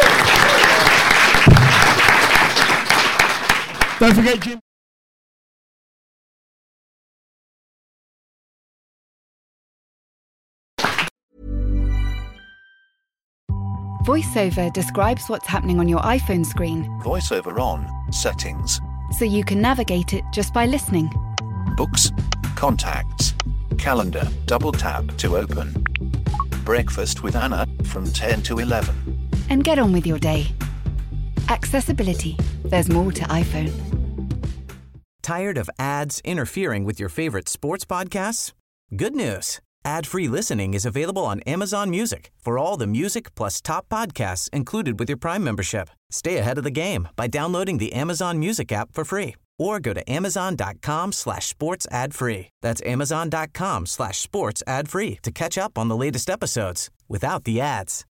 Don't forget, Jim. VoiceOver describes what's happening on your iPhone screen, VoiceOver on, settings, so you can navigate it just by listening. books, contacts, calendar, double tap to open. Breakfast with Anna from 10 to 11. And get on with your day. Accessibility. There's more to iPhone. Tired of ads interfering with your favorite sports podcasts? Good news. Ad-free listening is available on Amazon Music for all the music plus top podcasts included with your Prime membership. Stay ahead of the game by downloading the Amazon Music app for free or go to amazon.com/sports ad free. That's amazon.com/sports ad free to catch up on the latest episodes without the ads.